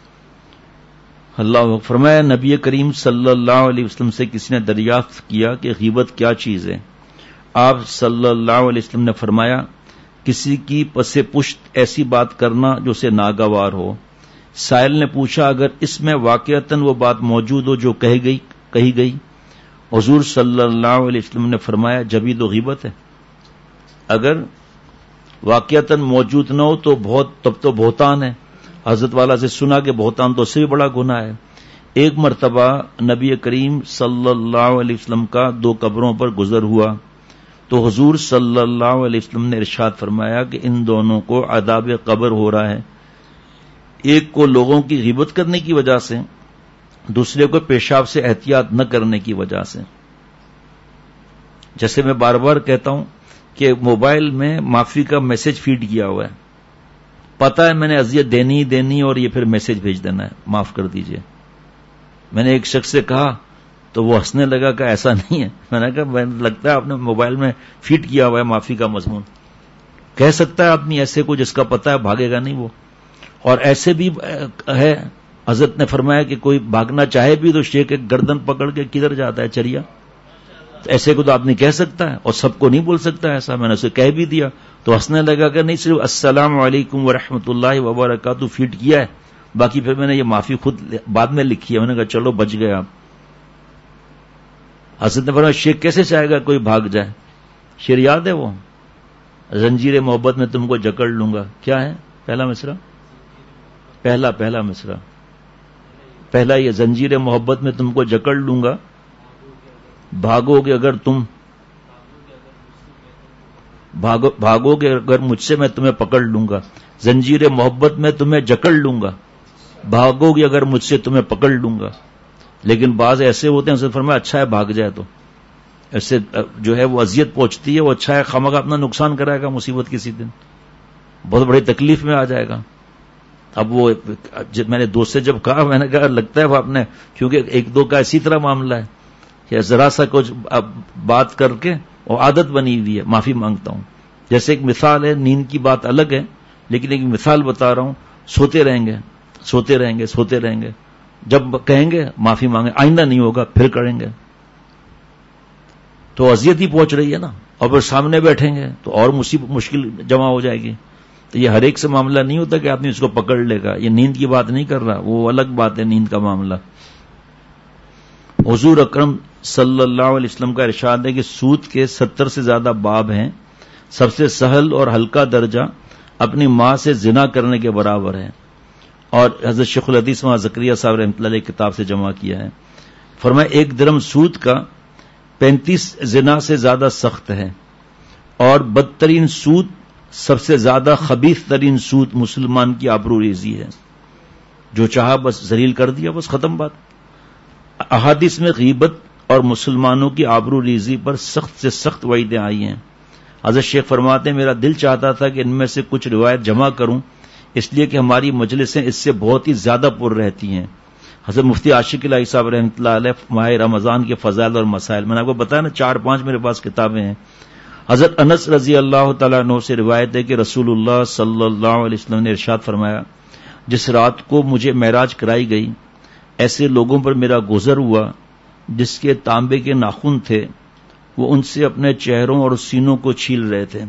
اللہ فرمایا نبی کریم صلی اللہ علیہ وسلم سے کسی نے دریافت کیا کہ غیبت کیا چیز ہے. آپ صلی اللہ علیہ وسلم نے فرمایا کسی کی پس پشت ایسی بات کرنا جو اسے ناگوار ہو. سائل نے پوچھا اگر اس میں واقعتاً وہ بات موجود ہو جو کہی گئی, حضور صلی اللہ علیہ وسلم نے فرمایا جبھی تو غیبت ہے، اگر واقعتاً موجود نہ ہو تو تب تو بہتان ہے. حضرت والا سے سنا کہ بہتان تو اس سے بھی بڑا گناہ ہے. ایک مرتبہ نبی کریم صلی اللہ علیہ وسلم کا 2 قبروں پر گزر ہوا تو حضور صلی اللہ علیہ وسلم نے ارشاد فرمایا کہ ان دونوں کو عذاب قبر ہو رہا ہے، ایک کو لوگوں کی غیبت کرنے کی وجہ سے، دوسرے کو پیشاب سے احتیاط نہ کرنے کی وجہ سے. جیسے میں بار بار کہتا ہوں کہ موبائل میں معافی کا میسج فیڈ کیا ہوا ہے، پتہ ہے میں نے اذیت دینی اور یہ پھر میسج بھیج دینا ہے معاف کر دیجئے. میں نے ایک شخص سے کہا تو وہ ہنسنے لگا کہ ایسا نہیں ہے. میں نے کہا لگتا ہے آپ نے موبائل میں فیڈ کیا ہوا ہے معافی کا مضمون. کہہ سکتا ہے آدمی ایسے کو جس کا پتہ ہے، بھاگے گا نہیں وہ. اور ایسے بھی ہے، حضرت نے فرمایا کہ کوئی بھاگنا چاہے بھی تو شیخ ایک گردن پکڑ کے کدھر جاتا ہے چریا. ایسے کو تو آدمی کہہ سکتا ہے اور سب کو نہیں بول سکتا ایسا. میں نے اسے کہہ بھی دیا تو ہنسنے لگا کہ نہیں، صرف السلام علیکم ورحمۃ اللہ وبرکاتہ فیڈ کیا ہے، باقی پھر میں نے یہ معافی خود بعد میں لکھی ہے. میں نے کہا چلو بچ گئے آپ. حضرت نے فرمایا شیخ کیسے چاہے گا کوئی بھاگ جائے؟ شعر یاد ہے وہ، زنجیر محبت میں تم کو جکڑ لوں گا. کیا ہے پہلا مصرع؟ پہلا مصرع پہلا یہ، زنجیر محبت میں تم کو جکڑ لوں گا، بھاگو گے اگر تم بھاگو گے اگر مجھ سے میں تمہیں پکڑ لوں گا. زنجیر محبت میں تمہیں جکڑ لوں گا، بھاگو گے اگر مجھ سے تمہیں پکڑ لوں گا. لیکن بعض ایسے ہوتے ہیں اسے فرمایا اچھا ہے بھاگ جائے تو ایسے جو ہے وہ اذیت پہنچتی ہے، وہ اچھا ہے خامخواہ اپنا نقصان کرائے گا، مصیبت کسی دن بہت بڑی تکلیف میں آ جائے گا. اب وہ میں نے دوست سے جب کہا میں نے کہا لگتا ہے وہ آپ نے، کیونکہ ایک دو کا اسی طرح معاملہ ہے کہ ذرا سا کچھ بات کر کے اور عادت بنی ہوئی ہے معافی مانگتا ہوں. جیسے ایک مثال ہے، نیند کی بات الگ ہے لیکن ایک مثال بتا رہا ہوں، سوتے رہیں گے جب کہیں گے معافی مانگیں، آئندہ نہیں ہوگا پھر کریں گے تو اذیت ہی پہنچ رہی ہے نا، اور پھر سامنے بیٹھیں گے تو اور مشکل جمع ہو جائے گی. تو یہ ہر ایک سے معاملہ نہیں ہوتا کہ آدمی اس کو پکڑ لے گا. یہ نیند کی بات نہیں کر رہا، وہ الگ بات ہے نیند کا معاملہ. حضور اکرم صلی اللہ علیہ وسلم کا ارشاد ہے کہ سود کے 70 سے زیادہ باب ہیں، سب سے سہل اور ہلکا درجہ اپنی ماں سے زنا کرنے کے برابر ہے. اور حضرت شیخ الحدیث وہاں زکریا صاحب رحمۃ اللہ علیہ کتاب سے جمع کیا ہے. فرمایا 1 درم سود کا 35 زنا سے زیادہ سخت ہے، اور بدترین سود، سب سے زیادہ خبیث ترین سود مسلمان کی آبرو ریزی ہے. جو چاہا بس ذلیل کر دیا، بس ختم بات. احادیث میں غیبت اور مسلمانوں کی آبرو ریزی پر سخت سے سخت وعیدیں آئی ہیں. حضرت شیخ فرماتے ہیں میرا دل چاہتا تھا کہ ان میں سے کچھ روایت جمع کروں، اس لیے کہ ہماری مجلسیں اس سے بہت ہی زیادہ پر رہتی ہیں. حضرت مفتی عاشق الہی صاحب رحمۃ اللہ علیہ ماہ رمضان کے فضائل اور مسائل، میں نے آپ کو بتایا نا 4-5 میرے پاس کتابیں ہیں. حضرت انس رضی اللہ تعالیٰ عنہ سے روایت ہے کہ رسول اللہ صلی اللہ علیہ وسلم نے ارشاد فرمایا جس رات کو مجھے معراج کرائی گئی، ایسے لوگوں پر میرا گزر ہوا جس کے تانبے کے ناخن تھے، وہ ان سے اپنے چہروں اور سینوں کو چھیل رہے تھے.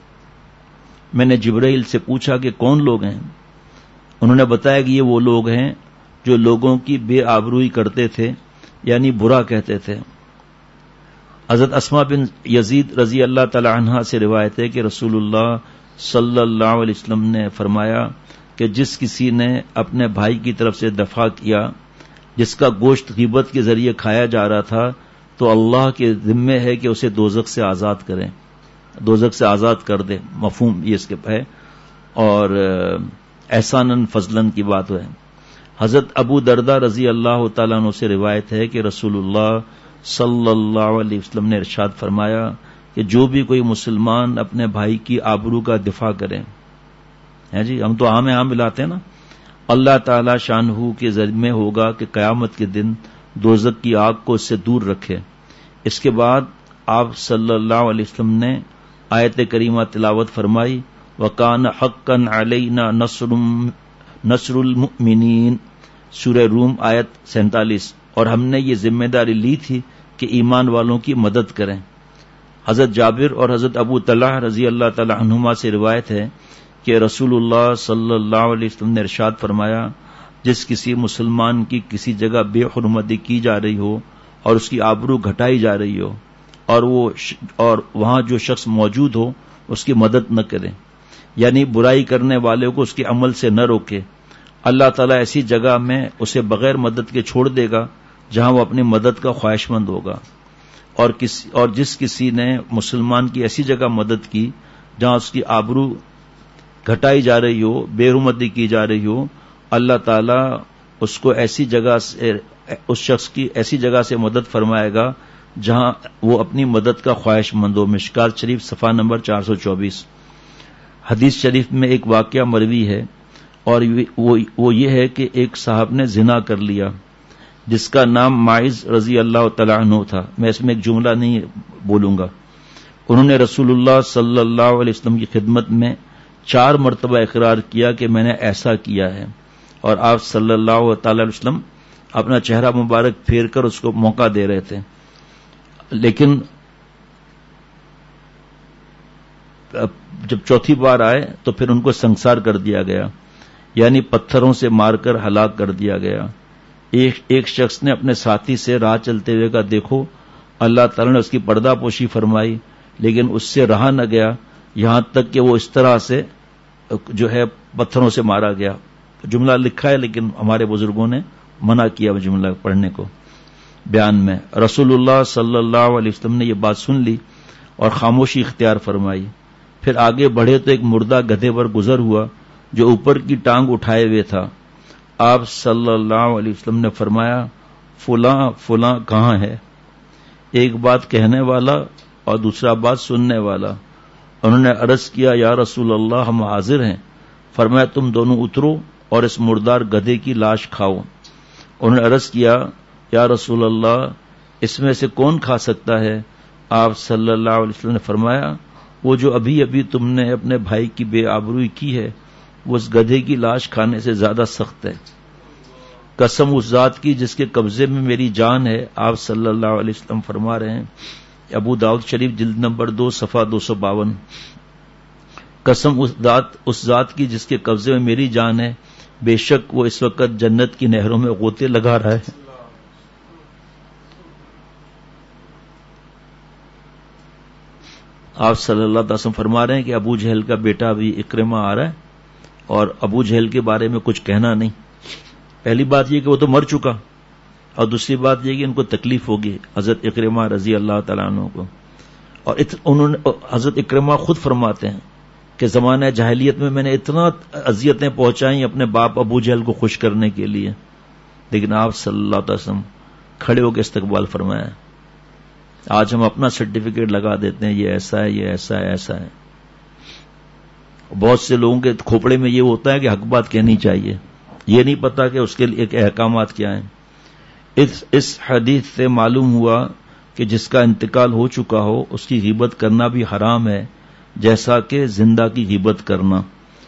میں نے جبرائیل سے پوچھا کہ کون لوگ ہیں؟ انہوں نے بتایا کہ یہ وہ لوگ ہیں جو لوگوں کی بے آبروئی کرتے تھے، یعنی برا کہتے تھے. حضرت اسماء بن یزید رضی اللہ تعالی عنہا سے روایت ہے کہ رسول اللہ صلی اللہ علیہ وسلم نے فرمایا کہ جس کسی نے اپنے بھائی کی طرف سے دفاع کیا جس کا گوشت غیبت کے ذریعے کھایا جا رہا تھا تو اللہ کے ذمے ہے کہ اسے دوزخ سے آزاد کریں، دوزخ سے آزاد کر دے. مفہوم یہ اس کے ہے، اور احساناً فضلاً کی بات ہے. حضرت ابو دردہ رضی اللہ تعالیٰ عنہ سے روایت ہے کہ رسول اللہ صلی اللہ علیہ وسلم نے ارشاد فرمایا کہ جو بھی کوئی مسلمان اپنے بھائی کی آبرو کا دفاع کرے، ہے جی ہم تو عام ملاتے ہیں نا، اللہ تعالی شانہ کے ذمہ ہوگا کہ قیامت کے دن دوزخ کی آگ کو اس سے دور رکھے. اس کے بعد آپ صلی اللہ علیہ وسلم نے آیت کریمہ تلاوت فرمائی وَقَانَ حَقًّا عَلَيْنَا نَصْرُ الْمُؤْمِنِينَ، سورہ روم آیت 47. اور ہم نے یہ ذمہ داری لی تھی کہ ایمان والوں کی مدد کریں. حضرت جابر اور حضرت ابو طلحہ رضی اللہ تعالی عنہما سے روایت ہے کہ رسول اللہ صلی اللہ علیہ وسلم نے ارشاد فرمایا جس کسی مسلمان کی کسی جگہ بے حرمتی کی جا رہی ہو اور اس کی آبرو گھٹائی جا رہی ہو اور وہاں جو شخص موجود ہو اس کی مدد نہ کرے، یعنی برائی کرنے والے کو اس کے عمل سے نہ روکے، اللہ تعالیٰ ایسی جگہ میں اسے بغیر مدد کے چھوڑ دے گا جہاں وہ اپنی مدد کا خواہش مند ہوگا، اور جس کسی نے مسلمان کی ایسی جگہ مدد کی جہاں اس کی آبرو گھٹائی جا رہی ہو، بے حرمتی کی جا رہی ہو، اللہ تعالیٰ اس کو ایسی جگہ سے، اس شخص کی ایسی جگہ سے مدد فرمائے گا جہاں وہ اپنی مدد کا خواہش مند ہو۔ مشکات شریف صفحہ نمبر 424۔ حدیث شریف میں ایک واقعہ مروی ہے اور وہ یہ ہے کہ ایک صاحب نے زنا کر لیا جس کا نام ماعز رضی اللہ تعالیٰ عنہ تھا۔ میں اس میں ایک جملہ نہیں بولوں گا۔ انہوں نے رسول اللہ صلی اللہ علیہ وسلم کی خدمت میں 4 مرتبہ اقرار کیا کہ میں نے ایسا کیا ہے، اور آپ صلی اللہ تعالی علیہ وسلم اپنا چہرہ مبارک پھیر کر اس کو موقع دے رہے تھے، لیکن جب چوتھی بار آئے تو پھر ان کو سنسار کر دیا گیا، یعنی پتھروں سے مار کر ہلاک کر دیا گیا۔ ایک شخص نے اپنے ساتھی سے راہ چلتے ہوئے کہا، دیکھو اللہ تعالیٰ نے اس کی پردہ پوشی فرمائی، لیکن اس سے رہا نہ گیا یہاں تک کہ وہ اس طرح سے جو ہے پتھروں سے مارا گیا۔ جملہ لکھا ہے لیکن ہمارے بزرگوں نے منع کیا جملہ پڑھنے کو بیان میں۔ رسول اللہ صلی اللہ علیہ وسلم نے یہ بات سن لی اور خاموشی اختیار فرمائی، پھر آگے بڑھے تو ایک مردہ گدھے پر گزر ہوا جو اوپر کی ٹانگ اٹھائے ہوئے تھا۔ آپ صلی اللہ علیہ وسلم نے فرمایا، فلاں فلاں کہاں ہے؟ ایک بات کہنے والا اور دوسرا بات سننے والا۔ انہوں نے عرض کیا، یا رسول اللہ ہم حاضر ہیں۔ فرمایا، تم دونوں اترو اور اس مردار گدھے کی لاش کھاؤ۔ انہوں نے عرض کیا، یا رسول اللہ اس میں سے کون کھا سکتا ہے؟ آپ صلی اللہ علیہ وسلم نے فرمایا، وہ جو ابھی ابھی تم نے اپنے بھائی کی بے آبروئی کی ہے وہ اس گدھے کی لاش کھانے سے زیادہ سخت ہے۔ قسم اس ذات کی جس کے قبضے میں میری جان ہے، آپ صلی اللہ علیہ وسلم فرما رہے ہیں، ابو داؤد شریف جلد نمبر 2 صفحہ 252۔ قسم اس ذات کی جس کے قبضے میں میری جان ہے، بے شک وہ اس وقت جنت کی نہروں میں غوطے لگا رہا ہے۔ آپ صلی اللہ علیہ وسلم فرما رہے ہیں کہ ابو جہل کا بیٹا بھی اکرمہ آ رہا ہے اور ابو جہل کے بارے میں کچھ کہنا نہیں۔ پہلی بات یہ کہ وہ تو مر چکا، اور دوسری بات یہ کہ ان کو تکلیف ہوگی حضرت اکرمہ رضی اللہ تعالیٰ عنہ کو۔ اور حضرت اکرمہ خود فرماتے ہیں کہ زمانہ جاہلیت میں نے اتنا اذیتیں پہنچائیں اپنے باپ ابو جہل کو خوش کرنے کے لیے، لیکن آپ صلی اللہ علیہ وسلم کھڑے ہو کے استقبال فرمایا۔ آج ہم اپنا سرٹیفکیٹ لگا دیتے ہیں، یہ ایسا ہے، یہ ایسا ہے، ایسا ہے۔ بہت سے لوگوں کے کھوپڑے میں یہ ہوتا ہے کہ حق بات کہنی چاہیے، یہ نہیں پتا کہ اس کے لیے ایک احکامات کیا ہیں۔ اس حدیث سے معلوم ہوا کہ جس کا انتقال ہو چکا ہو اس کی غیبت کرنا بھی حرام ہے، جیسا کہ زندہ کی غیبت کرنا۔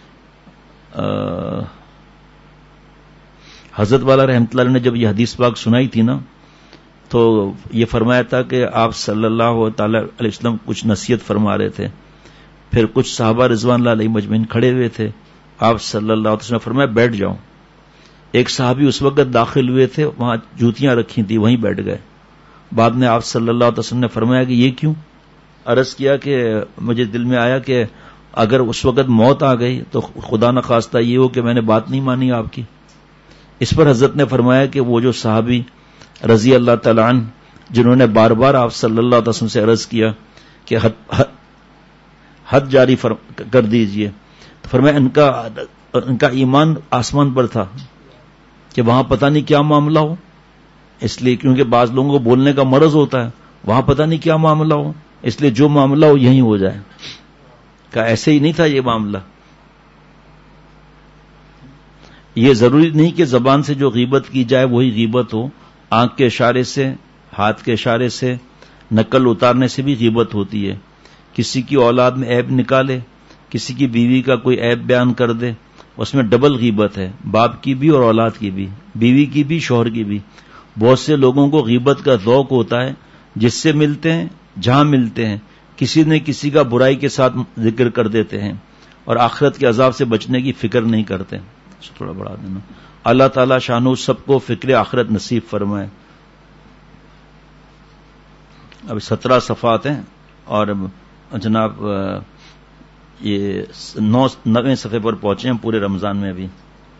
حضرت والا رحمۃ اللہ نے جب یہ حدیث پاک سنائی تھی نا تو یہ فرمایا تھا کہ آپ صلی اللہ تعالی علیہ وسلم کچھ نصیحت فرما رہے تھے، پھر کچھ صحابہ رضوان اللہ علیہ مجمعین کھڑے ہوئے تھے، آپ صلی اللہ علیہ وسلم نے فرمایا بیٹھ جاؤ۔ ایک صحابی اس وقت داخل ہوئے تھے، وہاں جوتیاں رکھی تھی، وہیں بیٹھ گئے۔ بعد میں آپ صلی اللہ علیہ وسلم نے فرمایا کہ یہ کیوں؟ عرض کیا کہ مجھے دل میں آیا کہ اگر اس وقت موت آ گئی تو خدا نخواستہ یہ ہو کہ میں نے بات نہیں مانی آپ کی۔ اس پر حضرت نے فرمایا کہ وہ جو صحابی رضی اللہ تعالیٰ عنہ جنہوں نے بار بار آپ صلی اللہ علیہ وسلم سے عرض کیا کہ حد جاری کر دیجئے، تو فرمایا ان کا ایمان آسمان پر تھا کہ وہاں پتہ نہیں کیا معاملہ ہو، اس لیے کیونکہ بعض لوگوں کو بولنے کا مرض ہوتا ہے، وہاں پتہ نہیں کیا معاملہ ہو، اس لیے جو معاملہ ہو یہیں ہو جائے۔ کہ ایسے ہی نہیں تھا یہ معاملہ۔ یہ ضروری نہیں کہ زبان سے جو غیبت کی جائے وہی غیبت ہو، آنکھ کے اشارے سے، ہاتھ کے اشارے سے، نقل اتارنے سے بھی غیبت ہوتی ہے۔ کسی کی اولاد میں عیب نکالے، کسی کی بیوی کا کوئی عیب بیان کر دے، اس میں ڈبل غیبت ہے، باپ کی بھی اور اولاد کی بھی، بیوی کی بھی شوہر کی بھی۔ بہت سے لوگوں کو غیبت کا ذوق ہوتا ہے، جس سے ملتے ہیں جہاں ملتے ہیں کسی نہ کسی کا برائی کے ساتھ ذکر کر دیتے ہیں اور آخرت کے عذاب سے بچنے کی فکر نہیں کرتے۔ تھوڑا بڑھا دینا۔ اللہ تعالیٰ شانو سب کو فکر آخرت نصیب فرمائے۔ ابھی 17 صفحات ہیں اور جناب یہ 9 صفحے پر پہنچے ہیں پورے رمضان میں ابھی.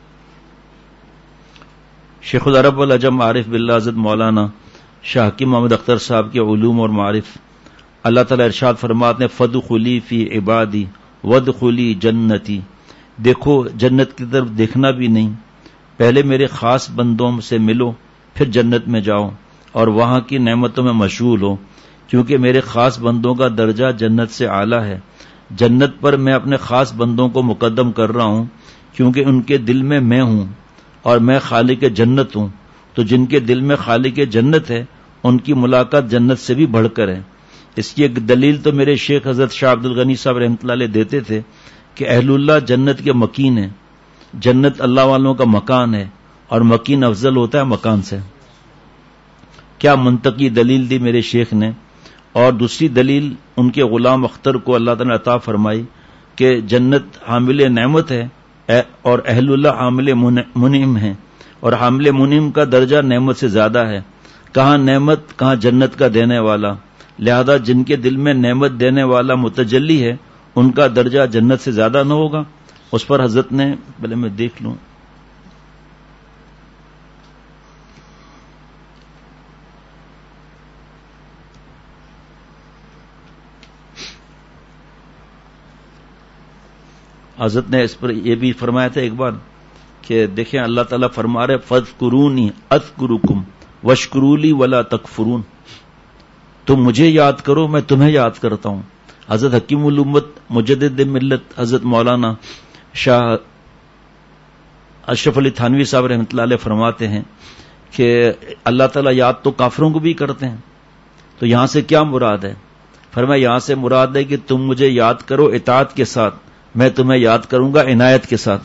شیخ العرب والعجم عارف باللہ حضرت مولانا شاہ حکیم محمد اختر صاحب کے علوم اور معارف. اللہ تعالیٰ ارشاد فرماتے ہیں فادخلی فی عبادی وادخلی جنتی. دیکھو جنت کی طرف دیکھنا بھی نہیں، پہلے میرے خاص بندوں سے ملو، پھر جنت میں جاؤ اور وہاں کی نعمتوں میں مشغول ہو، کیونکہ میرے خاص بندوں کا درجہ جنت سے اعلیٰ ہے. جنت پر میں اپنے خاص بندوں کو مقدم کر رہا ہوں کیونکہ ان کے دل میں میں ہوں اور میں خالق جنت ہوں. تو جن کے دل میں خالق جنت ہے ان کی ملاقات جنت سے بھی بڑھ کر ہے. اس کی ایک دلیل تو میرے شیخ حضرت شاہ عبد الغنی صاحب رحمۃ اللہ علیہ دیتے تھے کہ اہل اللہ جنت کے مکین ہیں. جنت اللہ والوں کا مکان ہے اور مکین افضل ہوتا ہے مکان سے. کیا منطقی دلیل دی میرے شیخ نے. اور دوسری دلیل ان کے غلام اختر کو اللہ تعالیٰ نے عطا فرمائی کہ جنت حامل نعمت ہے اور اہل اللہ حامل منعم ہیں، اور حامل منعم کا درجہ نعمت سے زیادہ ہے. کہاں نعمت کہاں جنت کا دینے والا، لہذا جن کے دل میں نعمت دینے والا متجلی ہے ان کا درجہ جنت سے زیادہ نہ ہوگا. اس پر حضرت نے پہلے میں دیکھ لوں حضرت نے اس پر یہ بھی فرمایا تھا ایک بار کہ دیکھیں اللہ تعالیٰ فرما رہے فاذکرونی اذکرکم واشکروا لی ولا تکفرون. تم مجھے یاد کرو میں تمہیں یاد کرتا ہوں. حضرت حکیم الامت مجدد ملت حضرت مولانا شاہ اشرف علی تھانوی صاحب رحمۃ اللہ علیہ فرماتے ہیں کہ اللہ تعالیٰ یاد تو کافروں کو بھی کرتے ہیں. تو یہاں سے کیا مراد ہے؟ فرمایا یہاں سے مراد ہے کہ تم مجھے یاد کرو اطاعت کے ساتھ، میں تمہیں یاد کروں گا عنایت کے ساتھ.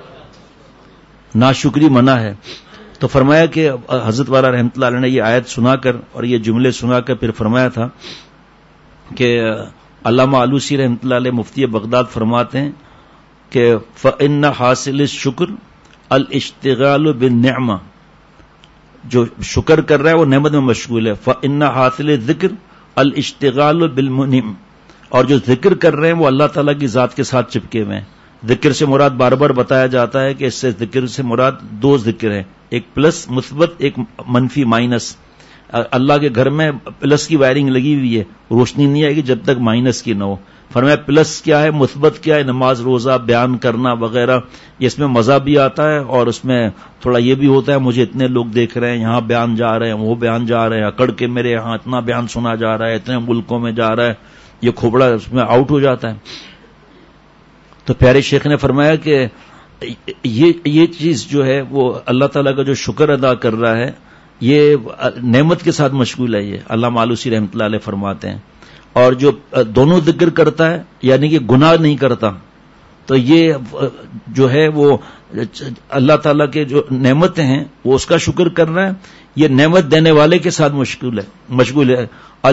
ناشکری منع ہے. تو فرمایا کہ حضرت والا رحمۃ اللہ علیہ نے یہ آیت سنا کر اور یہ جملے سنا کر پھر فرمایا تھا کہ علامہ آلوسی رحمۃ اللہ علیہ مفتی بغداد فرماتے ہیں کہ فَإِنَّ حاصل الشکر الاشتغال بالنعمہ. جو شکر کر رہا ہے وہ نعمت میں مشغول ہے. فَإِنَّ حاصل الذکر الاشتغال بالمنعم. اور جو ذکر کر رہے ہیں وہ اللہ تعالیٰ کی ذات کے ساتھ چپکے ہوئے ہیں. ذکر سے مراد بار بار بتایا جاتا ہے کہ اس سے ذکر سے مراد دو ذکر ہیں، ایک پلس مثبت ایک منفی مائنس. اللہ کے گھر میں پلس کی وائرنگ لگی ہوئی ہے، روشنی نہیں آئے گی جب تک مائنس کی نہ ہو. فرمایا پلس کیا ہے، مثبت کیا ہے، نماز روزہ بیان کرنا وغیرہ. اس میں مزہ بھی آتا ہے اور اس میں تھوڑا یہ بھی ہوتا ہے مجھے اتنے لوگ دیکھ رہے ہیں، یہاں بیان جا رہے ہیں وہ بیان جا رہے ہیں، اکڑ کے میرے یہاں اتنا بیان سنا جا رہا ہے، اتنے ملکوں میں جا رہا ہے، یہ کھوبڑا اس میں آؤٹ ہو جاتا ہے. تو پیارے شیخ نے فرمایا کہ یہ چیز جو ہے وہ اللہ تعالیٰ کا جو شکر ادا کر رہا ہے یہ نعمت کے ساتھ مشغول ہے. یہ علامہ آلوسی رحمۃ اللہ علیہ فرماتے ہیں. اور جو دونوں ذکر کرتا ہے یعنی کہ گناہ نہیں کرتا، تو یہ جو ہے وہ اللہ تعالیٰ کے جو نعمتیں ہیں وہ اس کا شکر کر رہا ہے. یہ نعمت دینے والے کے ساتھ مشغول ہے.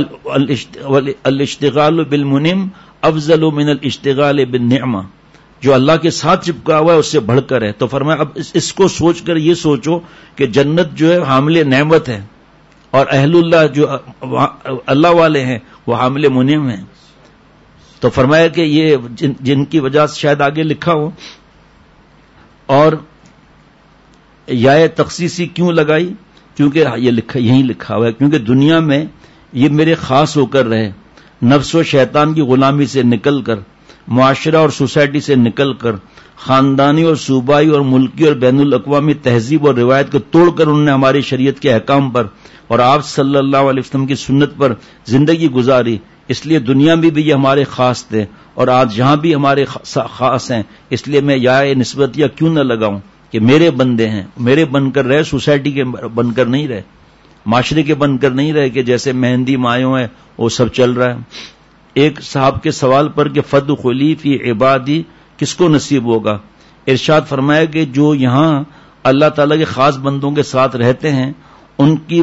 الاشتغال بالمنعم افضل من الاشتغال بالنعمہ. جو اللہ کے ساتھ چپکا ہوا ہے اس سے بڑھ کر ہے. تو فرمایا اب اس کو سوچ کر یہ سوچو کہ جنت جو ہے حامل نعمت ہے اور اہل اللہ جو اللہ والے ہیں وہ حامل منعم ہیں. تو فرمایا کہ یہ جن کی وجہ سے شاید آگے لکھا ہو. اور یا تخصیصی کیوں لگائی؟ کیونکہ یہ یہیں لکھا ہوا ہے کیونکہ دنیا میں یہ میرے خاص ہو کر رہے، نفس و شیطان کی غلامی سے نکل کر، معاشرہ اور سوسائٹی سے نکل کر، خاندانی اور صوبائی اور ملکی اور بین الاقوامی تہذیب اور روایت کو توڑ کر انہوں نے ہماری شریعت کے احکام پر اور آپ صلی اللہ علیہ وسلم کی سنت پر زندگی گزاری. اس لیے دنیا میں بھی یہ ہمارے خاص تھے اور آج یہاں بھی ہمارے خاص ہیں. اس لیے میں یا نسبت یا کیوں نہ لگاؤں کہ میرے بندے ہیں، میرے بن کر رہے، سوسائٹی کے بن کر نہیں رہے، معاشرے کے بن کر نہیں رہے کہ جیسے مہندی مایوں ہے وہ سب چل رہا ہے. ایک صاحب کے سوال پر کہ فادخلی فی عبادی کس کو نصیب ہوگا؟ ارشاد فرمایا کہ جو یہاں اللہ تعالیٰ کے خاص بندوں کے ساتھ رہتے ہیں ان کی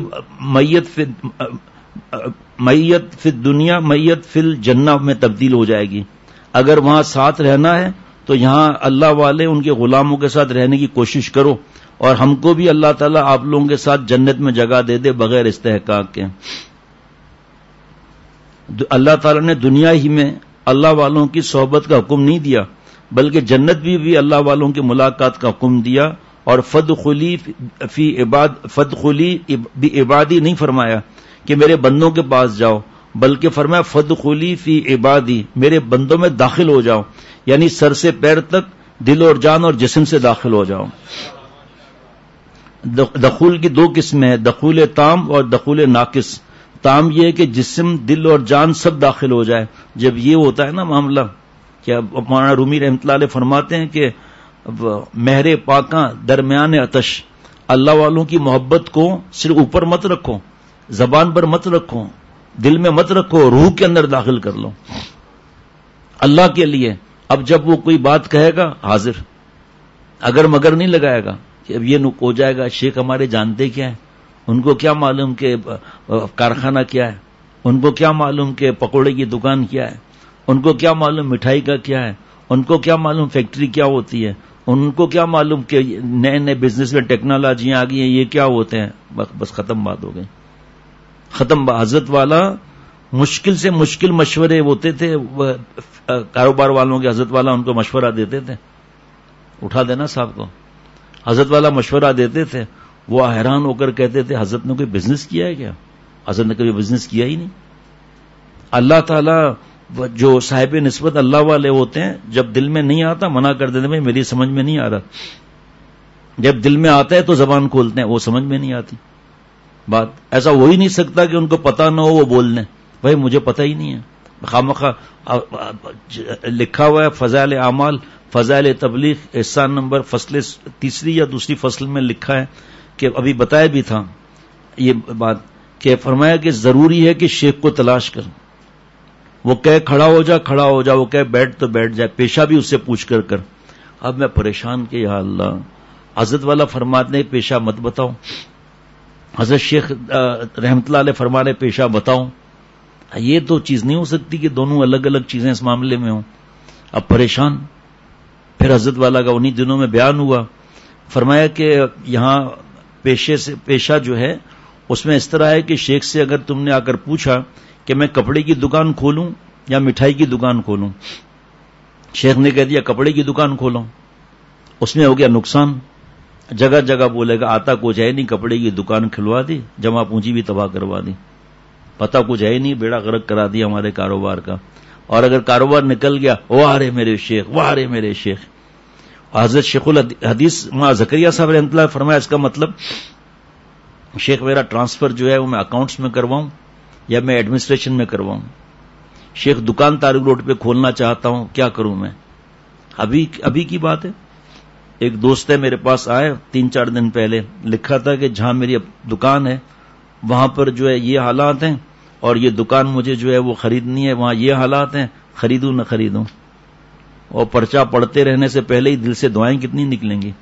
میت فی دنیا میت فی الجنہ میں تبدیل ہو جائے گی. اگر وہاں ساتھ رہنا ہے تو یہاں اللہ والے ان کے غلاموں کے ساتھ رہنے کی کوشش کرو، اور ہم کو بھی اللہ تعالیٰ آپ لوگوں کے ساتھ جنت میں جگہ دے دے بغیر استحقاق کے. اللہ تعالیٰ نے دنیا ہی میں اللہ والوں کی صحبت کا حکم نہیں دیا، بلکہ جنت بھی اللہ والوں کی ملاقات کا حکم دیا، اور فدخلی بعبادی نہیں فرمایا کہ میرے بندوں کے پاس جاؤ، بلکہ فرمایا فدخلی فی عبادی، میرے بندوں میں داخل ہو جاؤ، یعنی سر سے پیر تک، دل اور جان اور جسم سے داخل ہو جاؤ۔ دخول کی دو قسمیں ہیں، دخول تام اور دخول ناقص۔ تام یہ ہے کہ جسم، دل اور جان سب داخل ہو جائے۔ جب یہ ہوتا ہے نا معاملہ، کیا مولانا رومی رحمۃ اللہ علیہ فرماتے ہیں کہ مہر پاکاں درمیان آتش، اللہ والوں کی محبت کو صرف اوپر مت رکھو، زبان پر مت رکھو، دل میں مت رکھو، روح کے اندر داخل کر لو اللہ کے لیے۔ اب جب وہ کوئی بات کہے گا حاضر، اگر مگر نہیں لگائے گا کہ اب یہ ہو جائے گا، شیخ ہمارے جانتے کیا ہے، ان کو کیا معلوم کہ کارخانہ کیا ہے، ان کو کیا معلوم کہ پکوڑے کی دکان کیا ہے، ان کو کیا معلوم مٹھائی کا کیا ہے، ان کو کیا معلوم فیکٹری کیا ہوتی ہے، ان کو کیا معلوم کہ نئے نئے بزنس میں ٹیکنالوجیاں آ گئی ہیں، یہ کیا ہوتے ہیں۔ بس ختم بات ہو گئی، ختم بات۔ حضرت والا مشکل سے مشکل مشورے ہوتے تھے، کاروبار والوں کے حضرت والا ان کو مشورہ دیتے تھے، اٹھا دینا صاحب کو، حضرت والا مشورہ دیتے تھے، وہ حیران ہو کر کہتے تھے حضرت نے کوئی بزنس کیا ہے کیا؟ حضرت نے کبھی بزنس کیا ہی نہیں۔ اللہ تعالیٰ جو صاحب نسبت اللہ والے ہوتے ہیں، جب دل میں نہیں آتا منع کر دیتے ہیں، میری سمجھ میں نہیں آ رہا، جب دل میں آتا ہے تو زبان کھولتے ہیں، وہ سمجھ میں نہیں آتی بات۔ ایسا ہو ہی نہیں سکتا کہ ان کو پتہ نہ ہو وہ بول لیں، بھائی مجھے پتہ ہی نہیں ہے، خامخواہ لکھا ہوا ہے فضائل اعمال، فضائل تبلیغ، احسان نمبر فصل تیسری یا دوسری فصل میں لکھا ہے کہ ابھی بتایا بھی تھا یہ بات، کہ فرمایا کہ ضروری ہے کہ شیخ کو تلاش کر، وہ کہے کھڑا ہو جا کھڑا ہو جا، وہ کہے بیٹھ تو بیٹھ جائے، پیشہ بھی اس سے پوچھ کر کر۔ اب میں پریشان کہ یا اللہ، حضرت والا فرماتے ہیں پیشہ مت بتاؤ، حضرت شیخ رحمت اللہ علیہ فرمانے پیشہ بتاؤ، یہ تو چیز نہیں ہو سکتی کہ دونوں الگ الگ چیزیں اس معاملے میں ہوں۔ اب پریشان، پھر حضرت والا کا انہی دنوں میں بیان ہوا، فرمایا کہ یہاں پیشہ جو ہے اس میں اس طرح ہے کہ شیخ سے اگر تم نے آ کر پوچھا کہ میں کپڑے کی دکان کھولوں یا مٹھائی کی دکان کھولوں، شیخ نے کہہ دیا کپڑے کی دکان کھولوں، اس میں ہو گیا نقصان، جگہ جگہ بولے گا آتا کچھ ہے نہیں، کپڑے کی دکان کھلوا دی، جمع پونجی بھی تباہ کروا دی، پتہ کچھ ہے نہیں، بیڑا غرق کرا دیا ہمارے کاروبار کا، اور اگر کاروبار نکل گیا واہ رے میرے شیخ، واہ رے میرے شیخ۔ حضرت شیخ الحدیث زکریا صاحب رحمۃ اللہ فرمایا اس کا مطلب شیخ میرا ٹرانسفر جو ہے وہ میں اکاؤنٹس میں کرواؤں یا میں ایڈمنسٹریشن میں کرواؤں، شیخ دکان طارق روڈ پہ کھولنا چاہتا ہوں، کیا کروں میں؟ ابھی کی بات ہے، ایک دوست ہے میرے پاس آئے 3-4 دن پہلے، لکھا تھا کہ جہاں میری دکان ہے وہاں پر جو ہے یہ حالات ہیں، اور یہ دکان مجھے جو ہے وہ خریدنی ہے، وہاں یہ حالات ہیں، خریدوں نہ خریدوں۔ اور پرچہ پڑھتے رہنے سے پہلے ہی دل سے دعائیں کتنی نکلیں گی،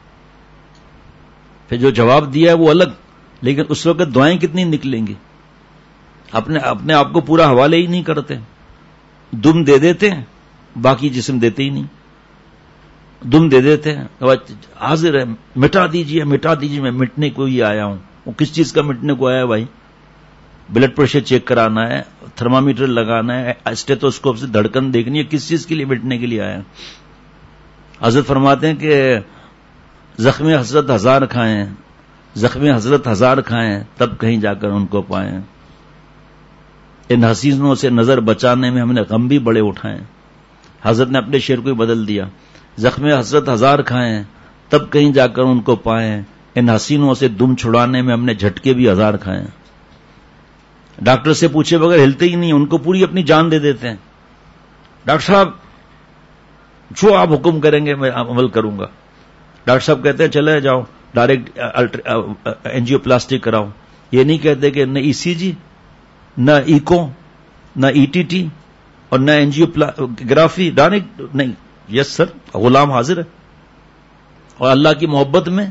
پھر جو جواب دیا ہے وہ الگ، لیکن اس وقت دعائیں کتنی نکلیں گی، اپنے آپ کو پورا حوالے ہی نہیں کرتے، دم دے دیتے ہیں باقی جسم دیتے ہی نہیں، دم دے دیتے ہیں، حاضر ہے مٹا دیجئے مٹا دیجئے، میں مٹنے کو ہی آیا ہوں۔ وہ کس چیز کا مٹنے کو آیا ہے بھائی؟ بلڈ پریشر چیک کرانا ہے، تھرمامیٹر لگانا ہے، اسٹیتھوسکوپ سے دھڑکن دیکھنی ہے، کس چیز کے لیے مٹنے کے لیے آیا ہے؟ حضرت فرماتے ہیں کہ زخم حضرت 1000 کھائیں، زخم حضرت 1000 کھائیں، تب کہیں جا کر ان کو پائیں، ان حسینوں سے نظر بچانے میں ہم نے غم بھی بڑے اٹھائے۔ حضرت نے اپنے شعر کو ہی بدل دیا، زخم حضرت 1000 کھائیں تب کہیں جا کر ان کو پائیں، ان حسینوں سے دم چھڑانے میں ہم نے جھٹکے بھی 1000 کھائے۔ ڈاکٹر سے پوچھے بغیر ہلتے ہی نہیں، ان کو پوری اپنی جان دے دیتے ہیں، ڈاکٹر صاحب جو آپ حکم کریں گے میں عمل کروں گا۔ ڈاکٹر صاحب کہتے ہیں چلے جاؤ ڈائریکٹ اینجیو پلاسٹک کراؤ، یہ نہیں کہتے کہ نہ ای سی جی، نہ ایکو، نہ ای ٹی ٹی اور نہ اینجیو گرافی، ڈائریکٹ نہیں، یس سر غلام حاضر ہے، اور اللہ کی محبت میں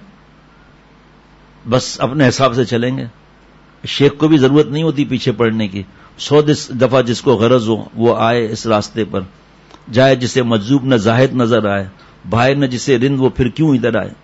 بس اپنے حساب سے چلیں گے۔ شیخ کو بھی ضرورت نہیں ہوتی پیچھے پڑنے کی، 100 دفعہ جس کو غرض ہو وہ آئے اس راستے پر، جائے جسے مجذوب نہ زاہد نظر آئے، بھائے نہ جسے رند وہ پھر کیوں ادھر آئے۔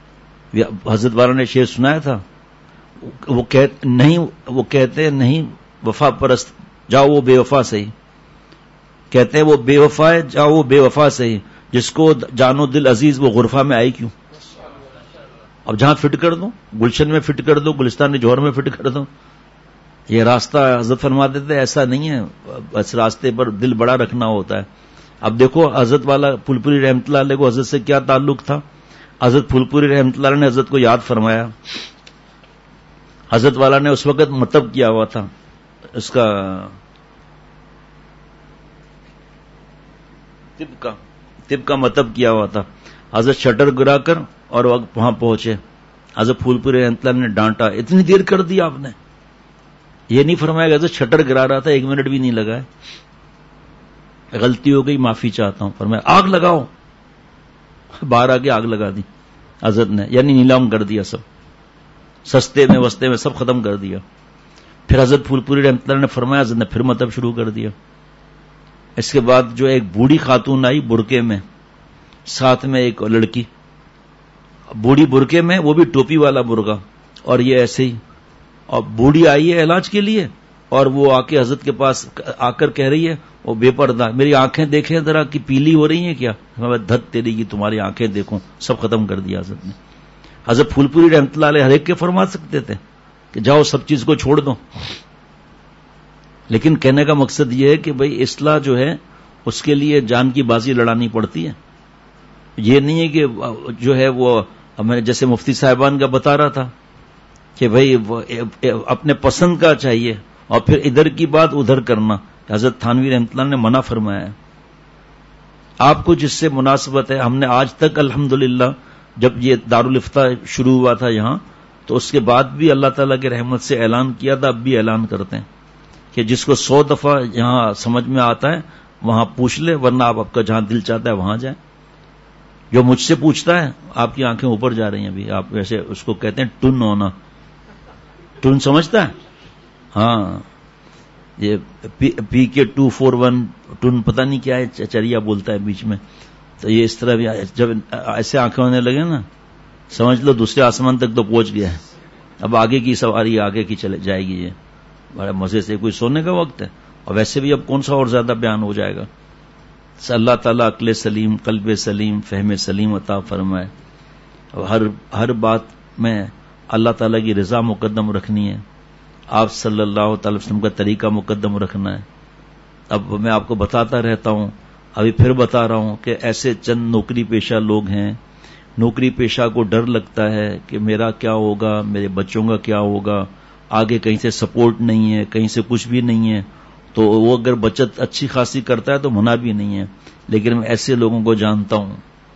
حضرت والا نے شعر سنایا تھا، وہ کہتے نہیں وفا پرست، جاؤ وہ بے وفا صحیح. کہتے ہیں وہ بے وفا ہے، جاؤ وہ بے وفا صحیح. جس کو جانو دل عزیز وہ غرفہ میں آئی کیوں؟ اب جہاں فٹ کر دو، گلشن میں فٹ کر دو، گلستان جوہر میں فٹ کر دو. یہ راستہ حضرت فرما دیتے ایسا نہیں ہے، بس راستے پر دل بڑا رکھنا ہوتا ہے. اب دیکھو حضرت والا پھول پوری رحمت اللہ علیہ کو حضرت سے کیا تعلق تھا. حضرت پھول پوری رحمت اللہ علیہ نے حضرت کو یاد فرمایا. حضرت والا نے اس وقت مطلب کیا ہوا تھا، اس کا طب کا مطلب کیا ہوا تھا. حضرت شٹر گرا کر اور وہاں پہنچے. حضرت پھول پوری رحمت اللہ نے ڈانٹا، اتنی دیر کر دی آپ نے. یہ نہیں فرمایا کہ حضرت شٹر گرا رہا تھا، 1 منٹ بھی نہیں لگا، غلطی ہو گئی معافی چاہتا ہوں. فرمایا آگ لگاؤ، باہر آ کے آگ لگا دی حضرت نے، یعنی نیلام کر دیا، سب سستے میں وستے میں سب ختم کر دیا. پھر حضرت پھول پوری رحمت اللہ نے فرمایا، حضرت نے پھر مطلب شروع کر دیا. اس کے بعد جو ایک بوڑھی خاتون آئی برقعے میں، ساتھ میں ایک لڑکی، بوڑھی برقعے میں، وہ بھی ٹوپی والا برقع، اور یہ ایسے ہی. اور بوڑھی آئی ہے علاج کے لیے، اور وہ آ کے حضرت کے پاس آ کر کہہ رہی ہے، وہ بے پردہ، میری آنکھیں دیکھیں ذرا کہ پیلی ہو رہی ہیں کیا؟ دھت تیری کی تمہاری آنکھیں دیکھوں. سب ختم کر دیا حضرت نے. حضرت پھول پوری رحمت اللہ علیہ ہر ایک کے فرما سکتے تھے کہ جاؤ سب چیز کو چھوڑ دو، لیکن کہنے کا مقصد یہ ہے کہ بھئی اصلاح جو ہے اس کے لیے جان کی بازی لڑانی پڑتی ہے. یہ نہیں ہے کہ جو ہے وہ میں جیسے مفتی صاحبان کا بتا رہا تھا کہ بھئی اپنے پسند کا چاہیے اور پھر ادھر کی بات ادھر کرنا. حضرت تھانوی رحمۃ اللہ نے منع فرمایا ہے. آپ کو جس سے مناسبت ہے، ہم نے آج تک الحمدللہ جب یہ دارالفتہ شروع ہوا تھا یہاں، تو اس کے بعد بھی اللہ تعالیٰ کی رحمت سے اعلان کیا تھا، اب بھی اعلان کرتے ہیں کہ جس کو 100 دفعہ یہاں سمجھ میں آتا ہے وہاں پوچھ لے، ورنہ آپ کا جہاں دل چاہتا ہے وہاں جائیں. جو مجھ سے پوچھتا ہے، آپ کی آنکھیں اوپر جا رہی ہیں ابھی، آپ ویسے اس کو کہتے ہیں ٹن ہونا. ٹن سمجھتا ہے؟ ہاں، یہ پی کے 241 ٹن پتہ نہیں کیا ہے، چریا بولتا ہے بیچ میں. تو یہ اس طرح بھی جب ایسے آنکھیں ہونے لگے نا، سمجھ لو دوسرے آسمان تک تو پہنچ گیا ہے. اب آگے کی سواری آگے کی چلے جائے گی. یہ بڑے مزے سے کوئی سونے کا وقت ہے، اور ویسے بھی اب کون سا اور زیادہ بیان ہو جائے گا. اللہ تعالیٰ عقل سلیم، قلب سلیم، فہم سلیم عطا فرمائے. ہر بات میں اللہ تعالیٰ کی رضا مقدم رکھنی ہے، آپ صلی اللہ تعالی وسلم کا طریقہ مقدم رکھنا ہے. اب میں آپ کو بتاتا رہتا ہوں، ابھی پھر بتا رہا ہوں کہ ایسے چند نوکری پیشہ لوگ ہیں، نوکری پیشہ کو ڈر لگتا ہے کہ میرا کیا ہوگا، میرے بچوں کا کیا ہوگا، آگے کہیں سے سپورٹ نہیں ہے، کہیں سے کچھ بھی نہیں ہے. تو وہ اگر بچت اچھی خاصی کرتا ہے تو منع بھی نہیں ہے. لیکن میں ایسے لوگوں کو جانتا ہوں،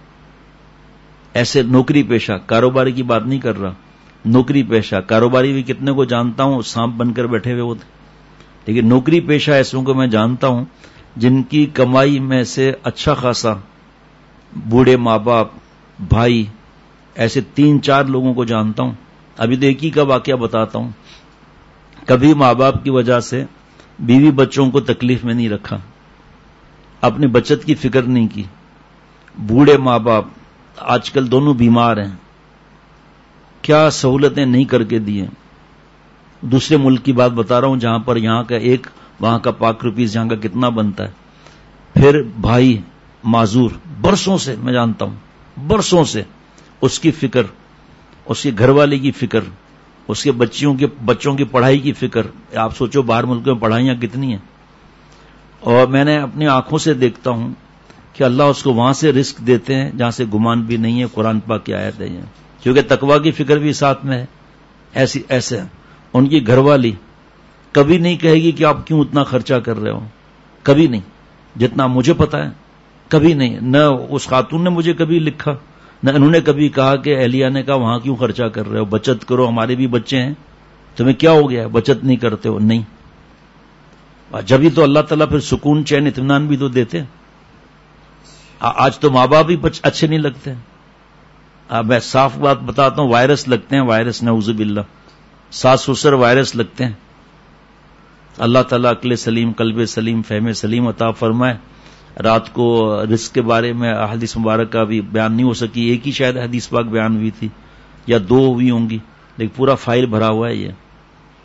ایسے نوکری پیشہ، کاروباری کی بات نہیں کر رہا، نوکری پیشہ. کاروباری بھی کتنے کو جانتا ہوں سانپ بن کر بیٹھے ہوئے ہوتے، لیکن نوکری پیشہ ایسوں کو میں جانتا ہوں جن کی کمائی میں سے اچھا خاصا، بوڑھے ماں باپ، بھائی، ایسے 3-4 لوگوں کو جانتا ہوں. ابھی دیکھی کا واقعہ بتاتا ہوں. کبھی ماں باپ کی وجہ سے بیوی بچوں کو تکلیف میں نہیں رکھا، اپنی بچت کی فکر نہیں کی. بوڑھے ماں باپ آج کل دونوں بیمار ہیں، کیا سہولتیں نہیں کر کے دی ہیں. دوسرے ملک کی بات بتا رہا ہوں جہاں پر یہاں کا ایک، وہاں کا پاک روپیز یہاں کا کتنا بنتا ہے. پھر بھائی معذور، برسوں سے میں جانتا ہوں، برسوں سے اس کی فکر، اس کی گھر والی کی فکر، اس کے بچوں کی پڑھائی کی فکر. آپ سوچو باہر ملکوں میں پڑھائیاں کتنی ہیں. اور میں نے اپنی آنکھوں سے دیکھتا ہوں کہ اللہ اس کو وہاں سے رزق دیتے ہیں جہاں سے گمان بھی نہیں ہے. قرآن پاک کی آیت ہے یہ، کیونکہ تقویٰ کی فکر بھی ساتھ میں ہے. ایسے ان کی گھر والی کبھی نہیں کہے گی کہ آپ کیوں اتنا خرچہ کر رہے ہو، کبھی نہیں. جتنا مجھے پتا ہے کبھی نہیں. نہ اس خاتون نے مجھے کبھی لکھا، نہ انہوں نے کبھی کہا کہ اہلیہ نے کہا وہاں کیوں خرچہ کر رہے ہو، بچت کرو، ہمارے بھی بچے ہیں، تمہیں کیا ہو گیا بچت نہیں کرتے ہو. نہیں، جبھی تو اللہ تعالیٰ پھر سکون، چین، اطمینان بھی تو دیتے. آج تو ماں باپ بھی اچھے نہیں لگتے. میں صاف بات بتاتا ہوں، وائرس لگتے ہیں، وائرس، نعوذ باللہ، ساس سسر وائرس لگتے ہیں. اللہ تعالیٰ عقل سلیم، قلب سلیم، فہم سلیم عطا فرمائے. رات کو رزق کے بارے میں حدیث مبارک کا بھی بیان نہیں ہو سکی، ایک ہی شاید حدیث پاک بیان ہوئی تھی یا 2 ہوئی ہوں گی، لیکن پورا فائل بھرا ہوا ہے یہ.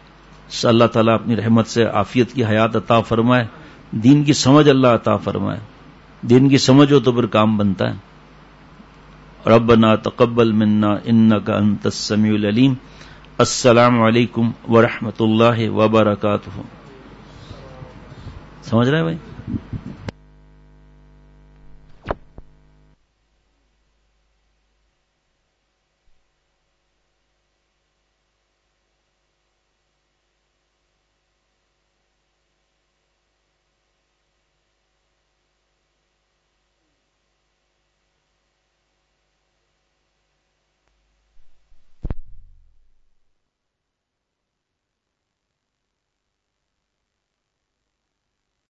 اللہ تعالیٰ اپنی رحمت سے عافیت کی حیات عطا فرمائے، دین کی سمجھ اللہ عطا فرمائے. دین کی سمجھ ہو تو پھر کام بنتا ہے. ربنا تقبل منا انک انت السمیع العلیم. السلام علیکم ورحمۃ اللہ وبرکاتہ. سمجھ رہے ہیں بھائی؟